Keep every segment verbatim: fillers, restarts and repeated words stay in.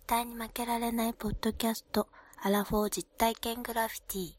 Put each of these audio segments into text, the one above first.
対に負けられないポッドキャスト、アラフォー実体験グラフィティ。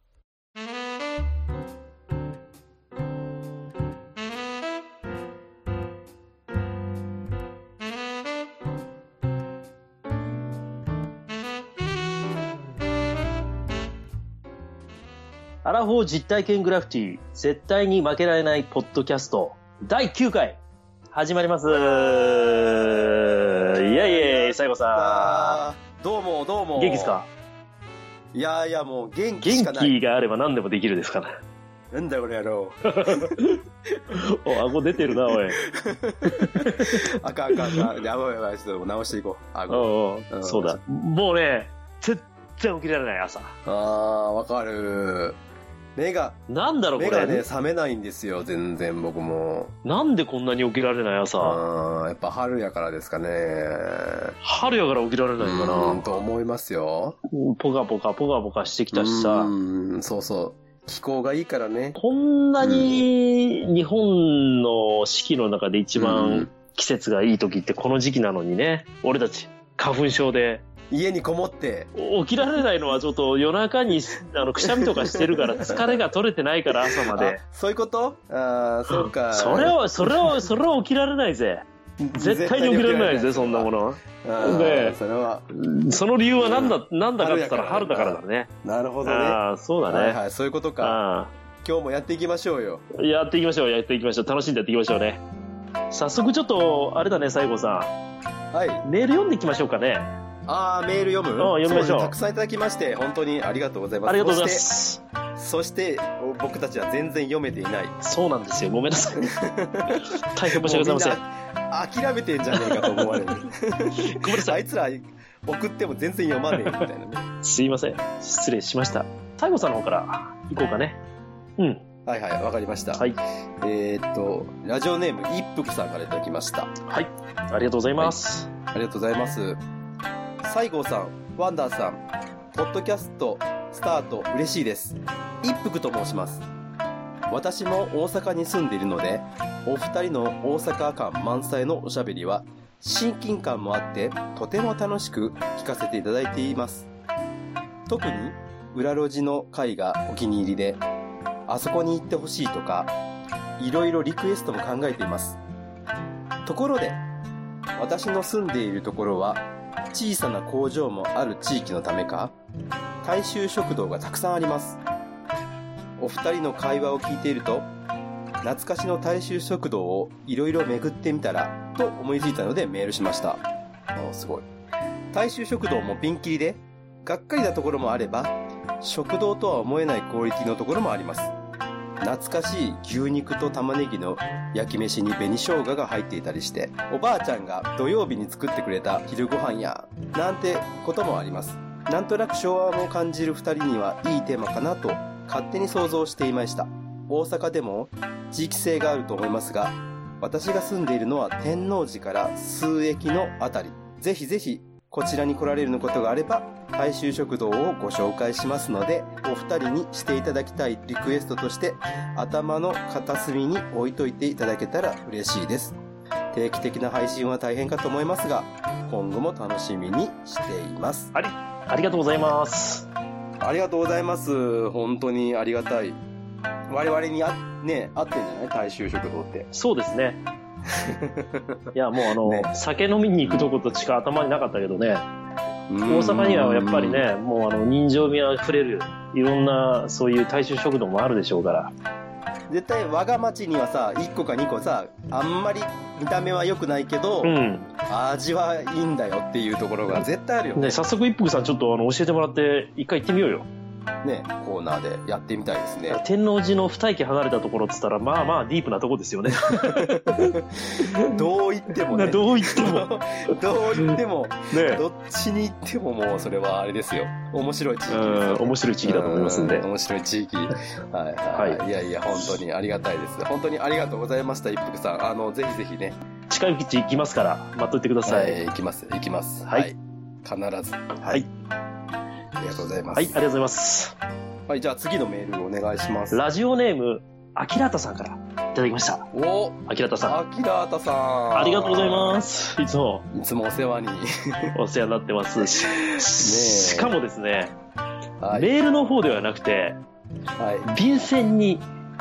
アラフォー実体験グラフィティ、絶対に負けられないポッドキャスト、だいきゅうかい、始まります。イェイイェイ、西郷さん。どうもどうも。 元気ですか？ いやいや、もう元気しかない。 元気があれば何でもできるですから。 なんだこれやろう。お、顎出てるな、おい。 あかんあかんあかん。やばいやばい、ちょっと直していこう。顎。 おうおう、そうだ。もうね、全然起きられない朝。 あー、わかる。目が、 なんだろうこれ。 目がね、覚めないんですよ、全然僕も。 なんでこんなに起きられない朝。 あー、やっぱ春やからですかね。 春やから起きられないかな。 うん、と思いますよ。 ポカポカポカポカしてきたしさ。 うん、そうそう。気候がいいからね。 こんなに日本の四季の中で一番季節がいい時ってこの時期なのにね。俺たち花粉症で。 家にこもって起きられないのはちょっと夜中にあのくしゃみとかしてるから疲れが取れてないから朝まで。 そういうこと？ああ、そうか。 それはそれはそれは起きられないぜ。絶対に起きられないぜそんなもの。 で、それはその理由はなんだ、うん、なんだかって言ったら春だからだね。 なるほどね。 ああ、そうだね。 はいはい、そういうことか。今日もやっていきましょうよ。 やっていきましょうやっていきましょう。楽しんでやっていきましょうね。早速ちょっとあれだね、西郷さん。 はい。 メール読んでいきましょうかね。 あー、メール読む？ ああ、読みましょう。 たくさんいただきまして本当にありがとうございます。 ありがとうございます。 そして僕たちは全然読めていない。 そうなんですよ、ごめんなさい。大変申し訳ございません。 諦めてんじゃねえかと思われる。ごめんなさい。あいつら送っても全然読まねえみたいなね。 すいません、失礼しました。西郷さんの方から行こうかね。うん、 はいはい、わかりました。はい。えー、っとラジオネーム一服さんからいただきました。 はい、ありがとうございます。 はい、ありがとうございます。西郷さん、ワンダーさん、ポッドキャストスタート嬉しいです。一服と申します。私も大阪に住んでいるので、お二人の大阪感満載のおしゃべりは親近感もあってとても楽しく聞かせていただいています。特に裏路地の回がお気に入りで、あそこに行ってほしいとかいろいろリクエストも考えています。ところで私の住んでいるところは小さな工場もある地域のためか、大衆食堂がたくさんあります。お二人の会話を聞いていると、懐かしの大衆食堂をいろいろ巡ってみたらと思いついたのでメールしました。お、すごい。大衆食堂もピンキリで、がっかりなところもあれば、食堂とは思えないクオリティのところもあります。懐かしい牛肉と玉ねぎの焼き飯に紅生姜が入っていたりして、おばあちゃんが土曜日に作ってくれた昼ご飯やなんてこともあります。なんとなく昭和も感じる二人にはいいテーマかなと勝手に想像していました。大阪でも地域性があると思いますが、私が住んでいるのは天王寺から数駅のあたり。ぜひぜひこちらに来られることがあれば大衆食堂をご紹介しますので、お二人にしていただきたいリクエストとして頭の片隅に置いといていただけたら嬉しいです。定期的な配信は大変かと思いますが、今後も楽しみにしています。 あり、ありがとうございます。 ありがとうございます。本当にありがたい。我々にあ、ね、合ってんじゃない？大衆食堂って。 そうですね。いや、もうあの、ね、酒飲みに行くとことしか頭になかったけどね。大阪にはやっぱりね、もうあの人情味あふれるいろんなそういう大衆食堂もあるでしょうから。 絶対我が町にはさ、いっこかにこさ、あんまり見た目は良くないけど、うん、味はいいんだよっていうところが絶対あるよね。 ね、早速一服さんちょっとあの教えてもらって一回行ってみようよ。 ね、コーナーでやってみたいですね。 天王寺の二駅離れたところっつったらまあまあディープなとこですよね。 どう言ってもね。 どう言っても。 どう言っても、ね、どっちに行ってももうそれはあれですよ。面白い地域ですよ、ね。 面白い地域だと思いますんで。 面白い地域。はいはい、はい。いやいや本当にありがたいです。本当にありがとうございました一服さん。あのぜひぜひね。 近いうち行きますから待っといてください。 はい、行きます行きます。はい。はい、必ず。 はい。 ありがとうございます。 はい、ありがとうございます。 はい、じゃあ次のメールお願いします。 ラジオネーム、あきらたさんからただきました。 おあきらたさん。 あきらたさん。 ありがとうございます。いつも。 いつもお世話に。 お世話になってますし。ね、しかもですね、 はい、 メールの方ではなくて、 はい、 便箋に、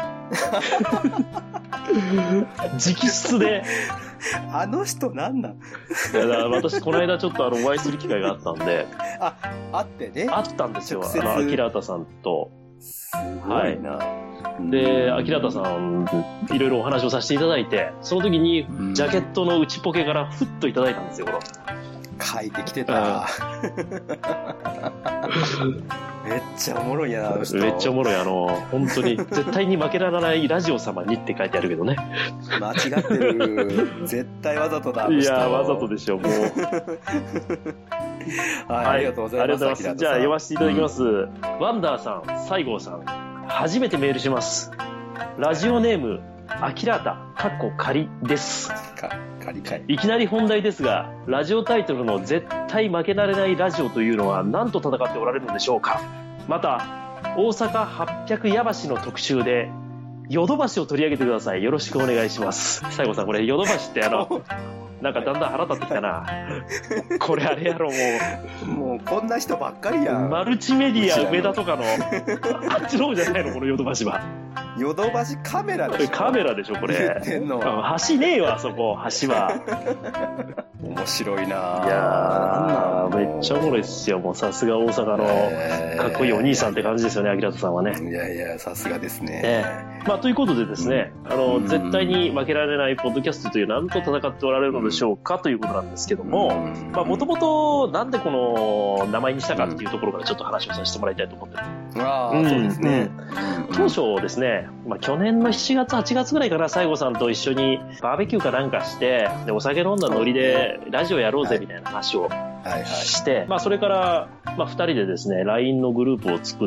直筆で。 あの人なんなん？ いやだから私この間ちょっとあのお会いする機会があったんで、 あ、あってね。 あったんですよ。あのあきらたさんと。 すごいな。 はい、で、あきらたさんいろいろお話をさせていただいて、その時にジャケットの内ポケからふっといただいたんですよ。 書いてきてた。めっちゃおもろいやな、あの人。 めっちゃおもろい。あの、本当に、絶対に負けられないラジオ様にって書いてあるけどね。 間違ってる。絶対わざとだ。 いや、わざとでしょ、もう。 はい、ありがとうございます。 ありがとうございます。じゃあ、読ませていただきます。うん、ワンダーさん、西郷さん、初めてメールします。ラジオネーム、あきらた、かっこ仮です。 か、仮かい。 いきなり本題ですが、ラジオタイトルの絶対負けられないラジオというのは何と戦っておられるのでしょうか。また、大阪はっぴゃくやばしの特集で、ヨドバシを取り上げてください。よろしくお願いします。西郷さん、これ、ヨドバシってあの、なんかだんだん腹立ってきたな。これあれやろ、もう。もうこんな人ばっかりやん。 マルチメディア梅田とかの、あっちの方じゃないの、このヨドバシは。 ヨドバシカメラでしょ。 カメラでしょ、これ。 言ってんの。 橋ねえわ、そこ、橋は。 面白いな。いやー、めっちゃおもろいっすよ。もうさすが大阪のかっこいいお兄さんって感じですよね、あきらたさんはね。 いやいや、さすがですね。 えー、まあ、ということでですね、あの、絶対に負けられないポッドキャストという何と戦っておられるのでしょうかということなんですけども、まあ、もともとなんでこの名前にしたかっていうところからちょっと話をさせてもらいたいと思ってる。 ああ、そうですね。 当初ですね、まあ、去年のしちがつ、はちがつぐらいから西郷さんと一緒にバーベキューかなんかして、で、お酒飲んだノリでラジオやろうぜみたいな話をして、まあ、それから、まあ、ふたりでですね、ライン のグループを作って、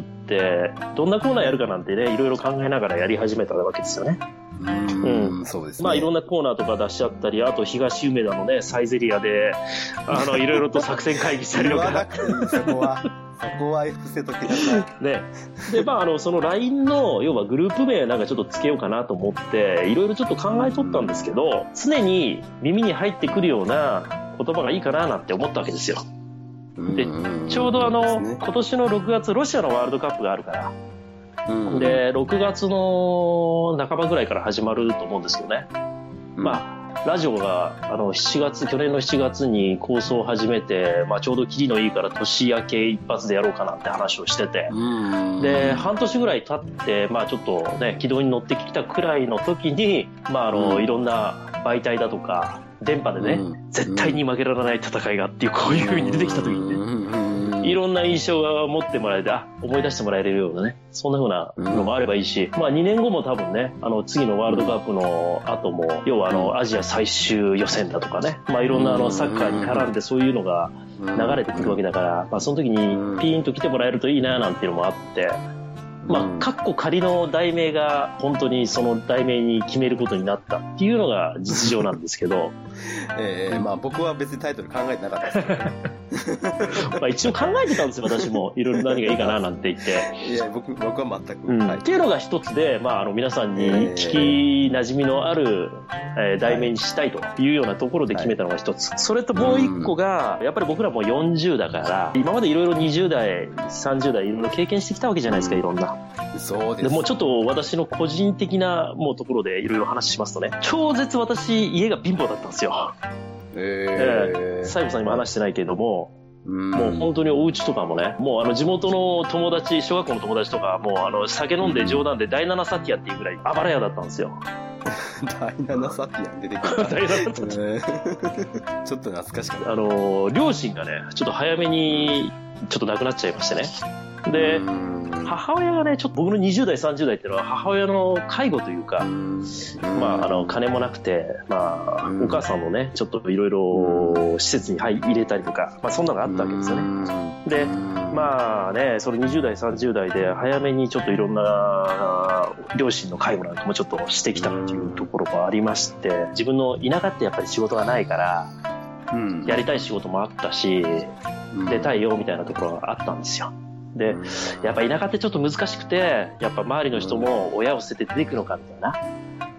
どんなコーナーやるかなんてね、いろいろ考えながらやり始めたわけですよね。 うん、うん、そうですね。 まあ、いろんなコーナーとか出しちゃったり、あと東梅田のね、サイゼリアで、あの、いろいろと作戦会議したりとか。 言わなくていい、そこは。そこは伏せときなさい。 ね。で、まあ、あの、その ライン の、要はグループ名なんかちょっとつけようかなと思って、いろいろちょっと考えとったんですけど、常に耳に入ってくるような言葉がいいかななんて思ったわけですよ。で、ちょうどあの、今年のろくがつ、ロシアのワールドカップがあるから、で、ろくがつの半ばぐらいから始まると思うんですけどね。まあ、ラジオが、あの、しちがつ、去年のしちがつに構想を始めて、まあ、ちょうどキリのいいから年明け一発でやろうかなって話をしてて、で、半年ぐらい経って、まあ、ちょっとね、軌道に乗ってきたくらいの時に、まあ、あの、いろんな媒体だとか、電波でね、絶対に負けられない戦いがっていう、こういう風に出てきた時にね、いろんな印象が持ってもらえて、あ、思い出してもらえるようなね、そんな風なのもあればいいし、まあにねんごも多分ね、あの次のワールドカップの後も、要はあのアジア最終予選だとかね、まあいろんなあのサッカーに絡んでそういうのが流れてくるわけだから、まあその時にピーンと来てもらえるといいななんていうのもあって、まあ、カッコ仮の題名が本当にその題名に決めることになったっていうのが実情なんですけど。 ええー、まあ僕は別にタイトル考えてなかったですけど、ね、 まあ一応考えてたんですよ、私も。いろいろ何がいいかななんて言って。 いや、僕、僕は全く。 うんはい、 っていうのが一つで、まああの皆さんに聞き馴染みのある、えー、題名にしたいというようなところで決めたのが一つ。はい、それともう一個が、やっぱり僕らもよんじゅうだから、今までいろいろにじゅう代、さんじゅう代いろいろ経験してきたわけじゃないですか、いろんな。 そうです。 でもうちょっと私の個人的なもうところでいろいろ話しますとね、超絶私家が貧乏だったんですよ。 えー、 えー、西郷さんにも話してないけれども、もう本当にお家とかもね、もうあの地元の友達、小学校の友達とか、もうあの酒飲んで冗談で第七サティアっていうぐらいあばら屋だったんですよ。 第七サティア出てきた。第七サティア。ちょっと懐かしかった。 あの、両親がね、ちょっと早めにちょっと亡くなっちゃいましてね。で、母親がね、ちょっと僕のにじゅう代、さんじゅう代っていうのは母親の介護というか、まあ、あの、金もなくて、まあ、お母さんもね、ちょっといろいろ施設に入れたりとか、まあ、そんなのがあったわけですよね。で、まあね、それにじゅう代、さんじゅう代で早めにちょっといろんな両親の介護なんかもちょっとしてきたっていうところもありまして、自分の田舎ってやっぱり仕事がないから、やりたい仕事もあったし、出たいよみたいなところがあったんですよ。で、やっぱ田舎ってちょっと難しくて、やっぱ周りの人も親を捨てて出てくのかみたいな。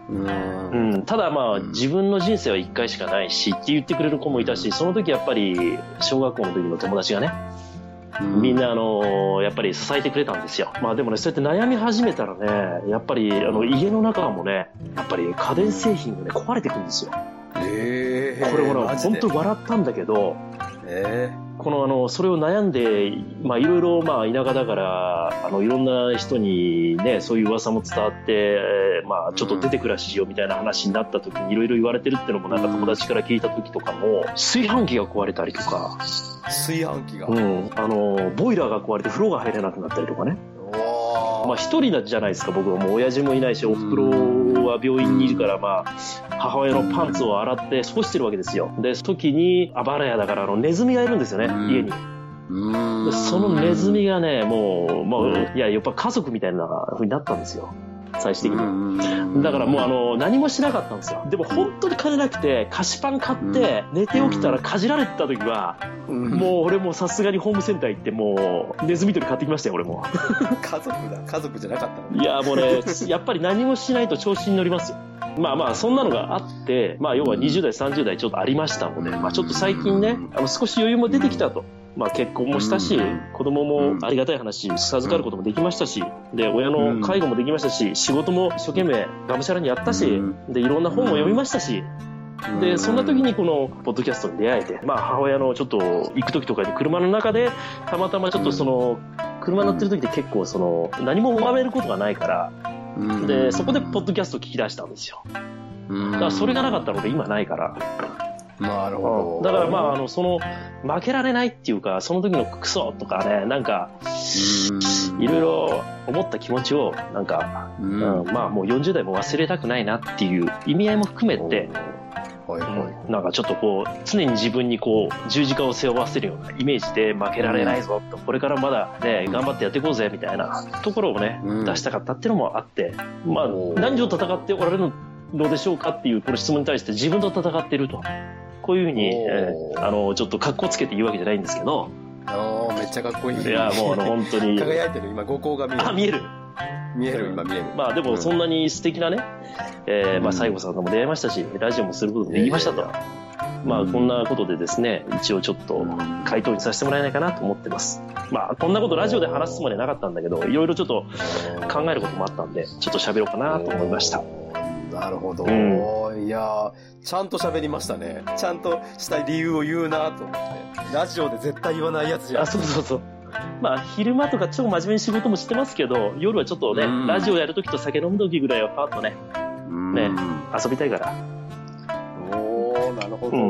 うんうん、ただまあ、自分の人生はいっかいしかないしって言ってくれる子もいたし、その時やっぱり小学校の時の友達がね、みんなあのやっぱり支えてくれたんですよ。まあでもね、そうやって悩み始めたらね、やっぱりあの家の中もね、やっぱり家電製品がね壊れてくるんですよ。 えー、 これほら本当に笑ったんだけど、えーこのあのそれを悩んで、まあいろいろまあ田舎だからあのいろんな人にねそういう噂も伝わって、まあちょっと出て暮らしようみたいな話になった時にいろいろ言われてるってのもなんか友達から聞いた時とかも、炊飯器が壊れたりとか、 炊飯器が、 うん、あのボイラーが壊れて風呂が入れなくなったりとかね。まあ一人じゃないですか、僕はもう親父もいないし、おふくろは病院にいるから、まあ母親のパンツを洗って干してるわけですよ。で、時にあばら屋だからあのネズミがいるんですよね、家に。でそのネズミがね、もう、まあ、いや、やっぱ家族みたいな風になったんですよ。最終的に。だからもうあの、何もしなかったんですよ。でも本当に金なくて、菓子パン買って、寝て起きたらかじられてた時は、もう俺もさすがにホームセンター行って、もう、ネズミ捕り買ってきましたよ、俺も。 家族だ。家族じゃなかったの？ いや、もうね、やっぱり何もしないと調子に乗りますよ。まあまあ、そんなのがあって、まあ要はにじゅう代、さんじゅう代ちょっとありましたので、まあちょっと最近ね、あの少し余裕も出てきたと。まあ結婚もしたし、子供もありがたい話、授かることもできましたし、で、親の介護もできましたし、仕事も一生懸命がむしゃらにやったし、で、いろんな本も読みましたし、で、そんな時にこのポッドキャストに出会えて、まあ母親のちょっと行く時とかに車の中で、たまたまちょっとその、車乗ってる時って結構その、何も学べることがないから、で、そこでポッドキャストを聞き出したんですよ。だからそれがなかったので今ないから。 なるほど。だからまあ、あの、その、負けられないっていうか、その時のクソとかね、なんか、いろいろ思った気持ちを、なんか、うん、まあもうよんじゅう代も忘れたくないなっていう意味合いも含めて、はいはい、なんかちょっとこう、常に自分にこう、十字架を背負わせるようなイメージで負けられないぞと、これからまだね、頑張ってやっていこうぜみたいなところをね、出したかったっていうのもあって、まあ、何を戦っておられるのでしょうかっていうこの質問に対して自分と戦っていると。こういうふうに、えー、あの、ちょっと格好つけて言うわけじゃないんですけど。 ああ、めっちゃかっこいい。 いや、もうあの、本当に。 輝いてる、今、五光が見える。 あ、見える。 見える、今見える。 まあでも、そんなに素敵なね、えー、まあ、西郷さんとも出会いましたし、ラジオもすることもできましたと。まあ、こんなことでですね、一応ちょっと、回答にさせてもらえないかなと思ってます。まあ、こんなことラジオで話すつもりはなかったんだけど、いろいろちょっと考えることもあったんで、ちょっと喋ろうかなと思いました。 なるほど。うん、いやちゃんと喋りましたね。ちゃんとした理由を言うなと思って。ラジオで絶対言わないやつじゃん。 あ、そうそうそう。まあ、昼間とか超真面目に仕事もしてますけど、夜はちょっとね、ラジオやるときと酒飲むときぐらいはパッとね、ね、遊びたいから。 おー、なるほど、うん。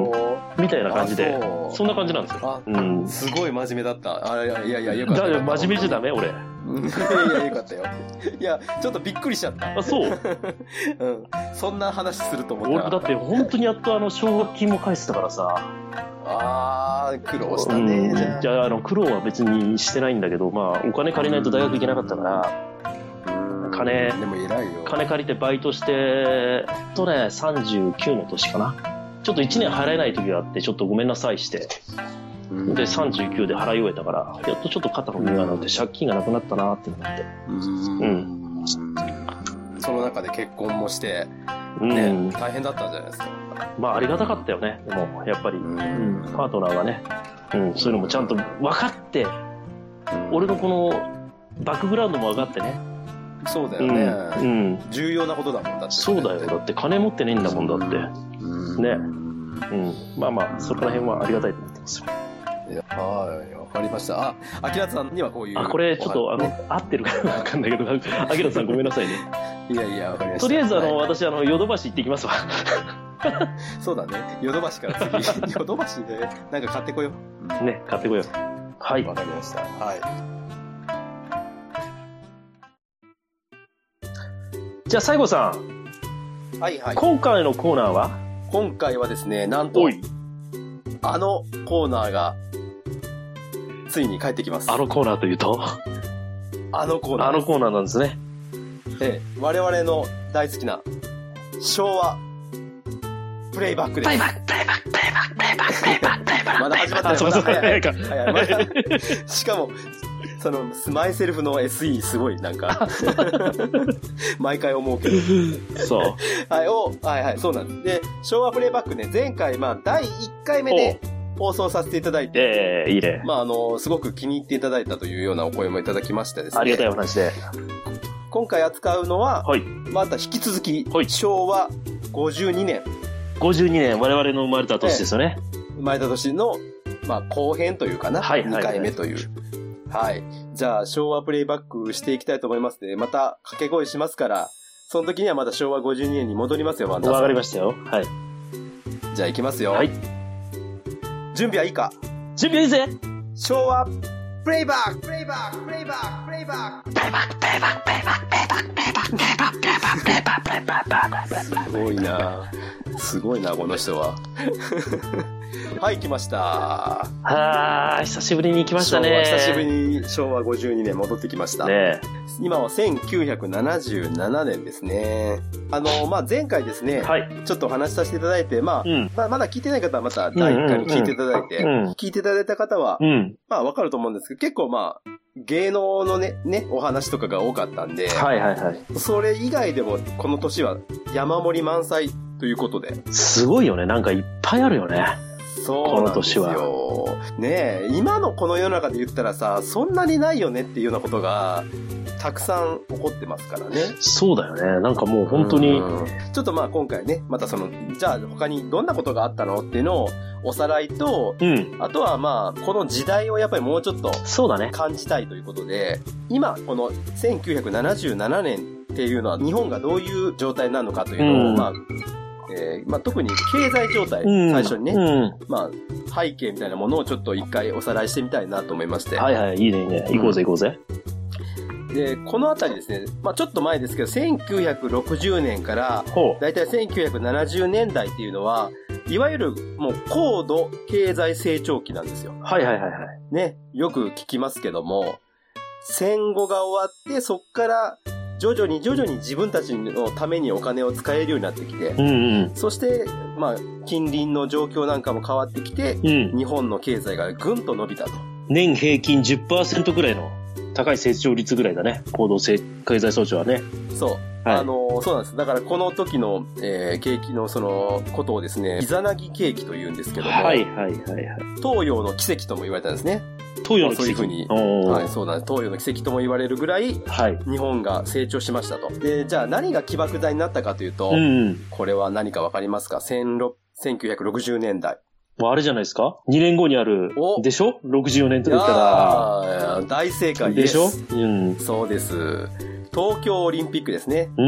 みたいな感じで、そんな感じなんですよ。 うん、すごい真面目だった。あ、いやいや、いやよかった。 だ真面目じゃダメ俺。 いや、よかったよ。いや、ちょっとびっくりしちゃった。 あ、そう。 うん。そんな話すると思った。 俺だって本当にやっとあの奨学金も返してたからさ。 あー、苦労したね。 うん、じゃあ、じゃあ、あの、苦労は別にしてないんだけど、まあ、お金借りないと大学行けなかったから、うん、金、 でも偉いよ。 金借りてバイトして、とね、さんじゅうきゅうの年かな。ちょっといちねん払えない時があって、ちょっとごめんなさいして。で、さんじゅうきゅうで払い終えたから、やっとちょっと肩の荷がなって借金がなくなったなって思って。うん。 その中で結婚もして、ね、うん、大変だったんじゃないですか。 まあ、ありがたかったよね。でも、やっぱり、うん、パートナーがね、うん、そういうのもちゃんと分かって、うん、俺のこの、バックグラウンドも分かってね。 そうだよね。うん。重要なことだもんだって。 そうだよ。だって金持ってねえんだもんだって。うん、ね。うん。まあまあ、そこら辺はありがたいと思ってますよ。 いや、はい、わかりました。あ、アキラさんにはこういう。 あ、これちょっと、あの、合ってるかわかんないけど、アキラさんごめんなさいね。 いやいや、わかりました。 とりあえず、あの、はい、私、あの、ヨドバシ行ってきますわ。 そうだね。ヨドバシから次、ヨドバシで、なんか買ってこよう。ね、買ってこよう。はい。 わかりました。はい。 じゃあ、西郷さん。はいはい。 今回のコーナーは？ 今回はですね、なんと、あのコーナーが、ついに帰ってきます。 あのコーナーというとあのコーナー。 あのコーナーなんですね。 ええ、我々の大好きな、昭和、プレイバックです。 プレイバック、プレイバック、プレイバック、プレイバック、プレイバック、プレイバック。 まだ始まってない。 そうそう、早いか。 早い。しかも、 その、スマイセルフの エスイー すごい、なんか、毎回思うけど。 そう。 はい、お、はいはい、そうなんです。で、昭和プレイバックね、前回、まあ、だいいっかいめで放送させていただいて、 ええー、いいね。 まあ、あの、すごく気に入っていただいたというようなお声もいただきましてですね。 ありがたいお話で。 今回扱うのは、 はい、 また引き続き、 はい、 昭和ごじゅうにねん。 ごじゅうにねん、我々の生まれた年ですよね。 ええ、生まれた年の、まあ、後編というかな。 はいはいはい、 にかいめという。はい。じゃあ、昭和プレイバックしていきたいと思いますので、また掛け声しますから、その時にはまた昭和ごじゅうにねんに戻りますよ、ワンダーさん。 わかりましたよ。はい。 じゃあ行きますよ。 はい。 準備はいいか？ 準備はいいぜ！ 昭和プレイバックプレイバックプレイバックプレイバックプレイバックプレイバックプレイバックプレイバックプレイバックプレイバックプレイバックプレイバックプレイバックプレイバックプレイバック。すごいなすごいなこの人は。はい、来ました。 はー、久しぶりに来ましたね。 久しぶりに昭和ごじゅうにねん戻ってきました。 ね、 今はせんきゅうひゃくななじゅうななねんですね。あの、まあ、前回ですね、はい、ちょっとお話しさせていただいて、まあ、うん、まあ、まだ聞いてない方はまただいいっかいに聞いていただいて、うんうんうん、聞いていただいた方は、うん、まあ、わかると思うんですけど、結構まあ、芸能のね、ね、お話とかが多かったんで、はいはいはい。それ以外でも、この年は山盛り満載ということで。 すごいよね。なんかいっぱいあるよね。 そうなんですよ。この年は。ねえ、今のこの世の中で言ったらさ、そんなにないよねっていうようなことが、たくさん起こってますからね。 そうだよね。なんかもう本当に。 ちょっとまあ今回ね、またその、じゃあ他にどんなことがあったのっていうのをおさらいと、うん、あとはまあ、この時代をやっぱりもうちょっと、そうだね。感じたいということで、今、このせんきゅうひゃくななじゅうななねんっていうのは日本がどういう状態なのかというのを、うん、まあ、えーまあ、特に経済状態、うん、最初にね、うん、まあ、背景みたいなものをちょっと一回おさらいしてみたいなと思いまして。 はいはい、いいねいいね。行こうぜ行こうぜ。 で、このあたりですね、まあちょっと前ですけど、せんきゅうひゃくろくじゅうねんから、だいたいせんきゅうひゃくななじゅうねんだいっていうのは、いわゆるもう高度経済成長期なんですよ。 はいはいはいはい。 ね、よく聞きますけども、戦後が終わって、そっから徐々に徐々に自分たちのためにお金を使えるようになってきて、うんうん、そして、まあ近隣の状況なんかも変わってきて、うん、日本の経済がぐんと伸びたと。 年平均 じゅっパーセント くらいの高い成長率ぐらいだね。高度経済成長はね。 そう。はい、あの、そうなんです。だからこの時の、えー、景気のそのことをですね、イザナギ景気と言うんですけども、はいはいはいはい。東洋の奇跡とも言われたんですね。 東洋の奇跡、 そういうふうに、はい、そうなんです。東洋の奇跡とも言われるぐらい、はい、日本が成長しましたと。で、じゃあ何が起爆剤になったかというと、うん、これは何かわかりますか？せんきゅうひゃくろくじゅうねんだい。 もうあれじゃないですか ?に 年後にある。でしょ ?ろくじゅうよねんとか言ったら。 大正解です。でしょ、 うん、そうです。東京オリンピックですね。うん。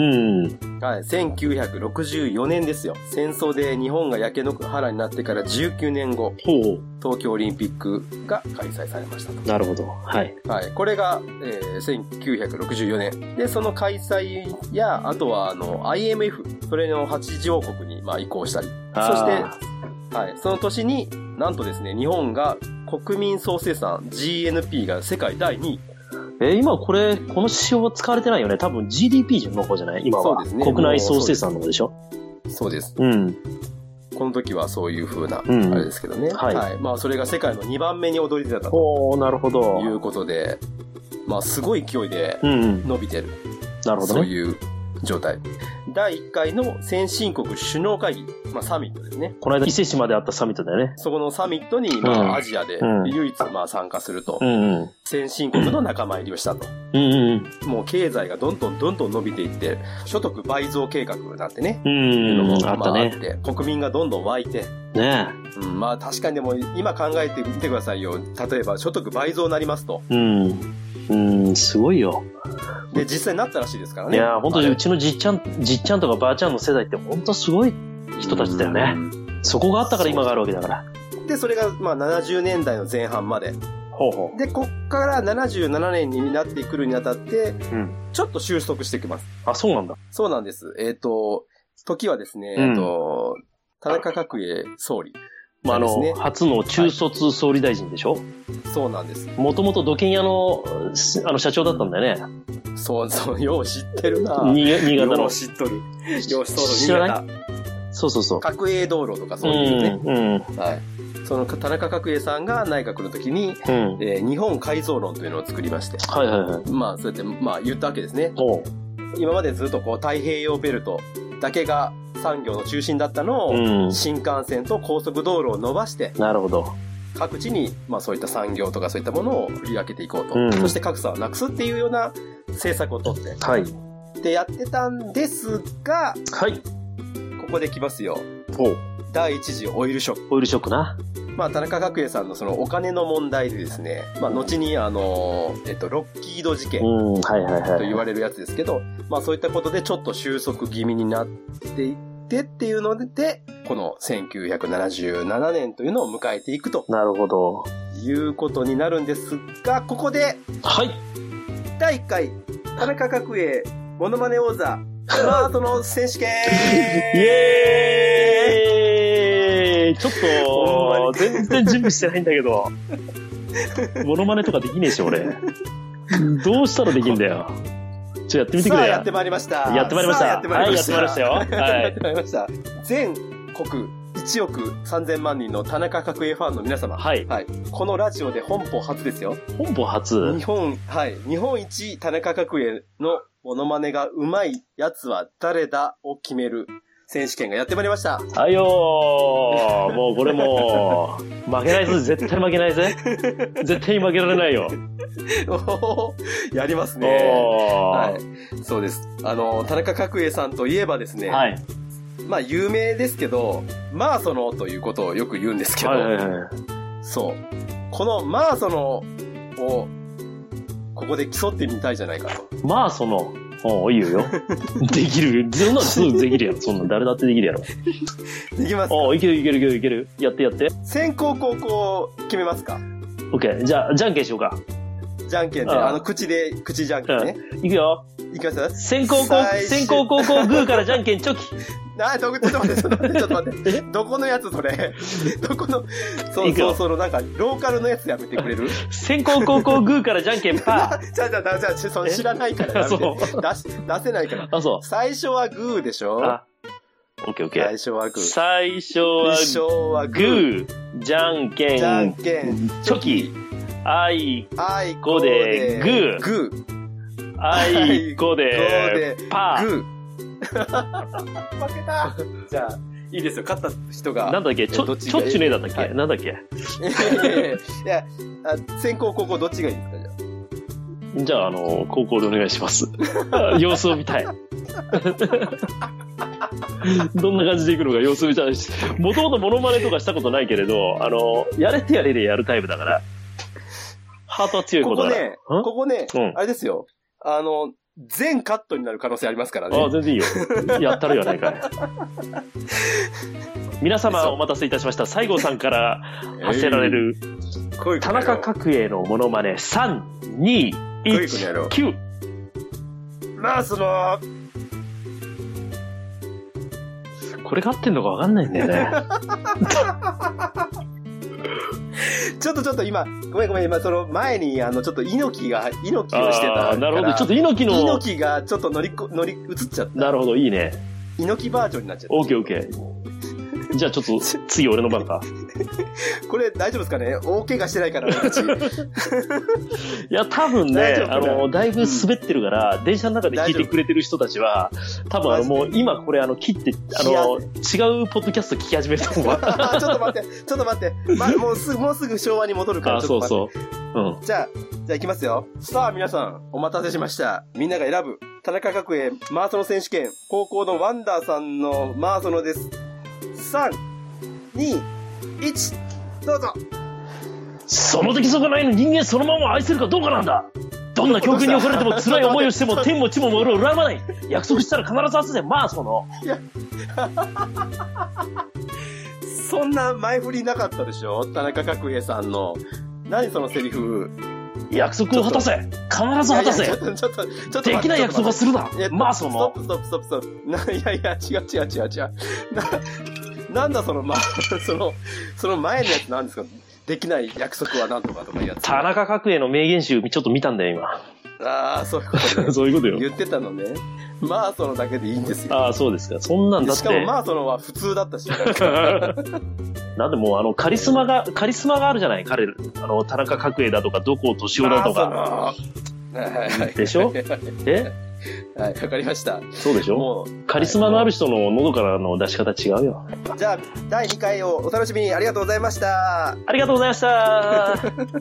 はい。せんきゅうひゃくろくじゅうよねんですよ。戦争で日本が焼け野原になってからじゅうきゅうねんご。ほう。東京オリンピックが開催されましたと。 なるほど。はい。 はい。これが、えー、せんきゅうひゃくろくじゅうよねん。で、その開催や、あとは、あの、アイエムエフ、それの八条国に、まあ、移行したり。そして、はい。その年に、なんとですね、日本が国民総生産 ジーエヌピー が世界だいにい。 えー、今これ、この指標は使われてないよね。多分 ジーディーピー の方じゃない今は。そうですね。国内総生産の方でしょ。 そうです。うん。この時はそういう風な、あれですけどね。うん、はい、はい。まあ、それが世界のにばんめに躍り出たと。 おー、なるほど。 いうことで、まあ、すごい勢いで伸びてる。うんうん、 なるほどね。 そういう状態。だいいっかいの先進国首脳会議、まあサミットですね。 この間伊勢市まであったサミットだよね。 そこのサミットに、まあ、うん、アジアで唯一まあ参加すると、うんうん、先進国の仲間入りをしたと、うんうん、もう経済がどんどんどんどん伸びていって、所得倍増計画なんてね、うんうん、いうのもまああって、国民がどんどん湧いて、ねえ、うん、まあ確かにでも今考えてみてくださいよ。例えば所得倍増になりますと。うん、 うん、すごいよ。 で、実際になったらしいですからね。 いや、本当にうちのじっちゃん、じっちゃんとかばあちゃんの世代って本当すごい人たちだよね。そこがあったから今があるわけだから。 で、それがまあななじゅうねんだいの前半まで。ほうほう。で、こっからななじゅうななねんになってくるにあたって、うん、ちょっと収束してきます。 あ、そうなんだ。 そうなんです。えっと、時はですね、うん、えっと、田中角栄総理。 まあ、あの、ね、初の中卒総理大臣でしょ、はい、 そうなんです。 もともと土建屋の、あの、社長だったんだよね。 そうそう、よう知ってるな。 新潟の。 よう知っとる。よう知っとる、新潟。 そうそうそう。 角栄道路とかそういうね。うん、うん。はい。 その田中角栄さんが内閣の時に、うん、えー、日本改造論というのを作りまして。 はいはいはい。 まあ、そうやって、まあ言ったわけですね。今までずっとこう太平洋ベルトだけが産業の中心だったのを、うん、新幹線と高速道路を伸ばして。 なるほど。 各地に、まあそういった産業とかそういったものを振り分けていこうと。うん、そして格差をなくすっていうような政策をとって。 はい。 で、やってたんですが、 はい。 ここで来ますよ。 お第一次オイルショック。 オイルショックな。 まあ、田中角栄さんのそのお金の問題でですね、まあ、後にあの、えっと、ロッキード事件と言われるやつですけど、まあ、そういったことでちょっと収束気味になっていってっていうので、このせんきゅうひゃくななじゅうななねんというのを迎えていくと。 なるほど。 いうことになるんですが、ここで、 はい。 だいいっかい、田中角栄モノマネ王座、まあ、その選手権イエーイちょっと、全然準備してないんだけど。モノマネとかできねえし、俺。どうしたらできんだよ。ちょ、やってみてくれよ。 さあ、やってまいりました。 やってまいりました。 やってまいりました。 はい、やってまいりましたよ。はい。 やってまいりました。全国いちおくさんぜんまんにんの田中角栄ファンの皆様。 はい。 はい。このラジオで本邦初ですよ。 本邦初？ 日本、はい。日本一田中角栄のモノマネが上手いやつは誰だを決める選手権がやってまいりました。 はいよー。もうこれもう、負けないぜ。絶対負けないぜ。絶対に負けられないよ。 おやりますね。はい。そうです。あの、田中角栄さんといえばですね。 はい。 まあ、有名ですけど、マーソノということをよく言うんですけど。 はいはいはい。 そう。このマーソノを、ここで競ってみたいじゃないかと。 まあ、その、おいいよよ。できる。そんなのすぐできるやろ。そんな誰だってできるやろ。 できますか？ おいけるいけるいけるいける。やってやって。 先攻後攻決めますか？ オッケー。じゃあ、じゃんけんしようか。 じゃんけんで、あ, あの、口で、口じゃんけんね。 うん、いくよ。 いきます先攻後、先攻後攻グーからじゃんけんチョキ。 なあ、どこ、ちょっと待って、ちょっと待って、ちょっと待って。どこのやつそれ。どこの、そうそう、そのなんか、ローカルのやつやめてくれる？ 先攻後攻グーからじゃんけんパー。 じゃあじゃあ、じゃあ、その知らないからやめて。出し、出せないから。 あ、そう。 最初はグーでしょ？ あ、オッケーオッケー。 最初はグー。 最初は、最初はグー。じゃんけん。 じゃんけん。 チョキ。あいこでグー。 グー。 あいこでパー。 グー。負けた。じゃあ、いいですよ。勝った人が。 なんだっけちょ、ちょっちゅねえだったっけ、はい、なんだっけいや、あ、先攻後攻どっちがいいですかじゃあ。じゃあ、あの、高校でお願いします。様子を見たい。どんな感じでいくのか様子を見たいし。もともとモノマネとかしたことないけれど、あの、やれてやれでやるタイプだから。ハートは強いことだから。 ここね、ここね、うん、あれですよ。あの、全カットになる可能性ありますからね。 ああ、全然いいよ。やったるよないかい。皆様お待たせいたしました。西郷さんから発せられる、えー、田中角栄のモノマネさん、に、いち、きゅう。 まあ、その、 これが合ってんのかわかんないんだよね。 ちょっとちょっと今、ごめんごめん、今その前に、あの、ちょっと猪木が、猪木をしてたから。 あ、なるほど。ちょっと猪木の。 猪木がちょっと乗り、乗り移っちゃった。 なるほど、いいね。 猪木バージョンになっちゃった。 オーケーオーケー。じゃあちょっと、次俺の番か。 これ大丈夫ですかね？大怪我してないから、私。いや、多分ね、あの、だいぶ滑ってるから、うん、電車の中で聞いてくれてる人たちは、多分あの、もう今これあの、切って、あの、違うポッドキャスト聞き始めると思う。 ちょっと待って、ちょっと待って。ま、もうすぐ、もうすぐ昭和に戻るから。 あ、そうそう。うん。 じゃあ、じゃあ行きますよ。さあ皆さん、お待たせしました。みんなが選ぶ、田中角栄マーソノ選手権、高校のワンダーさんのマーソノです。さん、に、いち、どうぞ。 その出来損ないの人間そのまま愛せるかどうかなんだ。どんな境遇に置かれても辛い思いをしても天も地も俺を恨まない。約束したら必ず後でまあその。いやそんな前振りなかったでしょ田中角栄さんの。何そのセリフ。 約束を果たせ。必ず果たせ。 ちょっとちょっとちょっとできない約束はするな。まあその。 ストップストップストップストップ。ないやいや違う違う違う違う。ななんだそのまそのその前のやつなんですか。できない約束はなんとかとかいうやつ。 田中角栄の名言集ちょっと見たんだよ今。 ああ、そういうことね。 そういうことよ。 言ってたのね。マーソロだけでいいんですよ。 ああ、そうですか。そんなんだって。 しかもマーソロは普通だったし。なんかなんでもう、あの、カリスマが、カリスマがあるじゃない彼、あの、田中角栄だとか、どこ敏夫だとか。 はいはいはい。 でしょえはい、わかりました。 そうでしょもう、カリスマのある人の喉からの出し方違うよ。 じゃあ、だいにかいをお楽しみにありがとうございました。 ありがとうございました。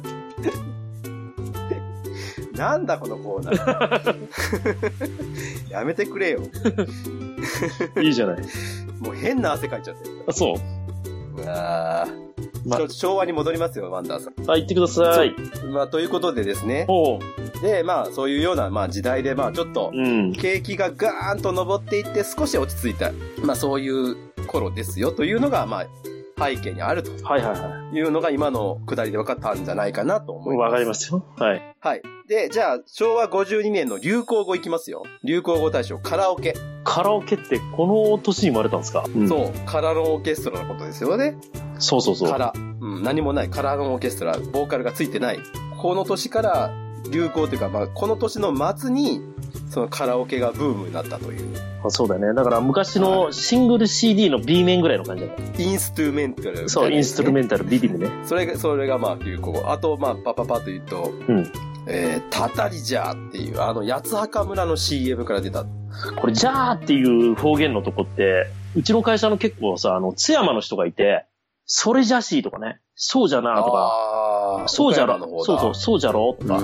なんだこのコーナー。やめてくれよ。 いいじゃない。 もう変な汗かいちゃってる。 あ、そう。 あー。ま、ちょ昭和に戻りますよ、ワンダーさん。 あ、言ってください。 まあ、ということでですね。 おう。 で、まあ、そういうような、まあ、時代で、まあ、ちょっと、景気がガーンと上っていって、少し落ち着いた、まあ、そういう頃ですよ、というのが、まあ、背景にあると。はいはいはい。いうのが今の下りで分かったんじゃないかなと思います。 わかりますよ。はい。 はい。で、じゃあ、しょうわごじゅうにねんの流行語いきますよ。流行語大賞、カラオケ。 カラオケってこの年に生まれたんですか？ うん、そう。カラのオーケストラのことですよね。 そうそうそう。 カラ。うん、何もない。カラのオーケストラ、ボーカルがついてない。この年から流行というか、まあ、この年の末に、そのカラオケがブームになったという。 あ、そうだよね。だから昔のシングル シーディー の B 面ぐらいの感じだね。 インストゥルメンタル、ね。 そう、インストゥルメンタル、リビムね。 それが、それがまあ流行語。あと、まあ、パパパと言うと、うん。えー、たたりじゃーっていう、あの、八つ墓村の シーエム から出た。 これ、じゃーっていう方言のとこって、うちの会社の結構さ、あの、津山の人がいて、それじゃしーとかね、そうじゃなーとか、そうじゃろ、そうそう、そうじゃろとか。うん。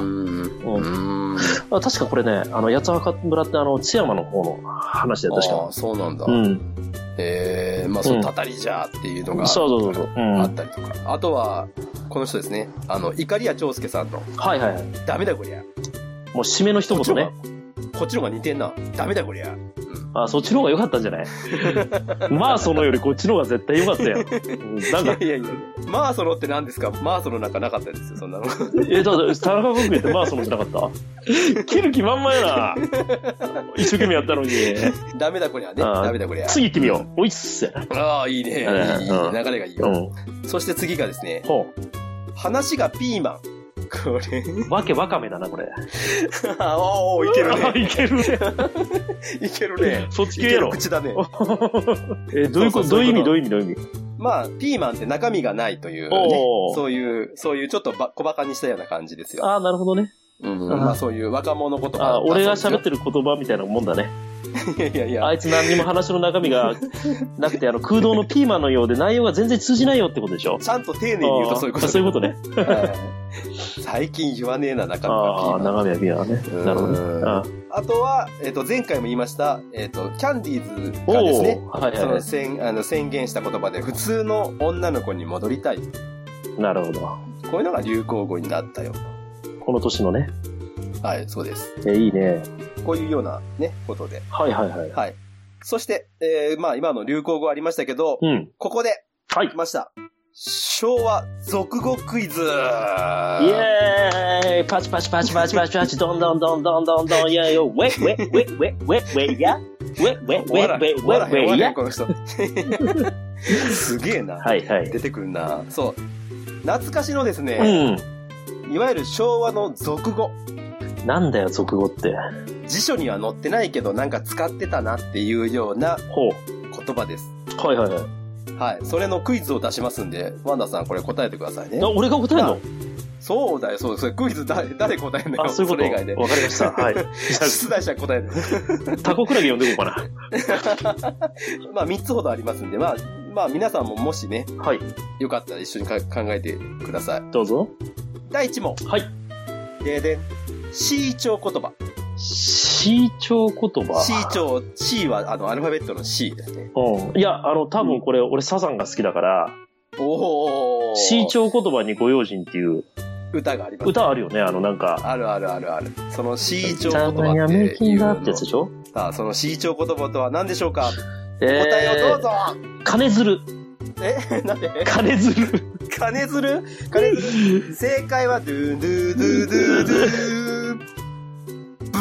うんあ確かこれね、あの、八つ墓村ってあの、津山の方の話で確か。 ああ、そうなんだ。うん。ええー、まあ、そのたたりじゃーっていうのが、うん、そうそうそう、うん、あったりとか。あとは、この人ですね。あの、いかりや長介さんの。はいはいはい。ダメだこりゃ。 もう締めの一言ね。 こっちの方が似てんな。ダメだこりゃ。 あ、そっちの方が良かったんじゃないまあそのよりこっちの方が絶対良かったよ。なんかいやいやいや。まあそのって何ですか？まあそのなんかなかったですよ、そんなの。 え、だから田中君ってまあそのってなかった切る気満々やな。一生懸命やったのに。 ダメだこりゃね。ダメだこりゃ。 次行ってみよう。おいっす。 ああ、いいね。いい、流れがいいよ。そして次がですね。ほう。話がピーマン。これ。 わけわかめだな、これ。 あおー、いけるね。 いけるね。 いけるね。 そっち系やろ。 口だね。 え、どういうこと、どういう意味、どういう意味、どういう意味。 まあ、ピーマンって中身がないというね。そういう、そういうちょっとば小馬鹿にしたような感じですよ。 ああ、なるほどね。 うん、まあそういう若者言葉。 あ、俺が喋ってる言葉みたいなもんだね。 いやいやいや。 あいつ何にも話の中身がなくて、あの空洞のピーマンのようで内容が全然通じないよってことでしょ。 ちゃんと丁寧に言うとそういうこと。 そういうことね。 最近言わねえな、中身はピーマン。ああ、中身はピーマンね。なるほど。 あ, あとは、えっ、ー、と、前回も言いました、えっ、ー、と、キャンディーズがですね、はいはいはい、その宣あの宣言した言葉で、普通の女の子に戻りたい。 なるほど。 こういうのが流行語になったよ。 この年のね。 はい、そうです。 えー、いいね。 こういうようなね、ことで。 はいはいはい。 はい。そして、えー、まあ今の流行語ありましたけど、うん、ここで、はい。来ました。昭和俗語クイズイエーイパチパチパチパチパチパチドンドンドンドンドンドンイェーイウェイウェイウェイウェイウェイウェイやウェイウェイウェイウェイウェイウェイやこの人。すげえな。 はいはい。 出てくるな。そう。懐かしのですね、うん、いわゆる昭和の俗語。 なんだよ、俗語って。 辞書には載ってないけど、なんか使ってたなっていうような言葉です。 はいはいはい。 はい。それのクイズを出しますんで、ワンダさんこれ答えてくださいね。 あ、俺が答えるの？ そうだよ、そうそれクイズ誰、誰答えるのよ。 あ、そういうこと。それ以外で。わかりました。はい。 出題者答える。 タコクラゲ読んでいこうかな。 まあみっつほどありますんで、まあ、まあ皆さんももしね、はい。よかったら一緒にか考えてください。 どうぞ。 だいいち問。はい。ででん。シーチョー言葉。 シーチョー言葉 ?シーチョー、C はあのアルファベットの C ですね。 うん。いや、あの多分これ、うん、俺サザンが好きだから、おー。シーチョー言葉にご用心っていう歌があります、ね。 歌あるよね、あのなんか。 あるあるあるある。そのシーチョー言葉っていうの。 チャンネルってやつでしょ？ さあ、そのシーチョー言葉とは何でしょうか？えー、答えをどうぞ。 金づる。 えなんで金づる。 金づる金づる正解は、ドゥドゥドゥドゥドゥブ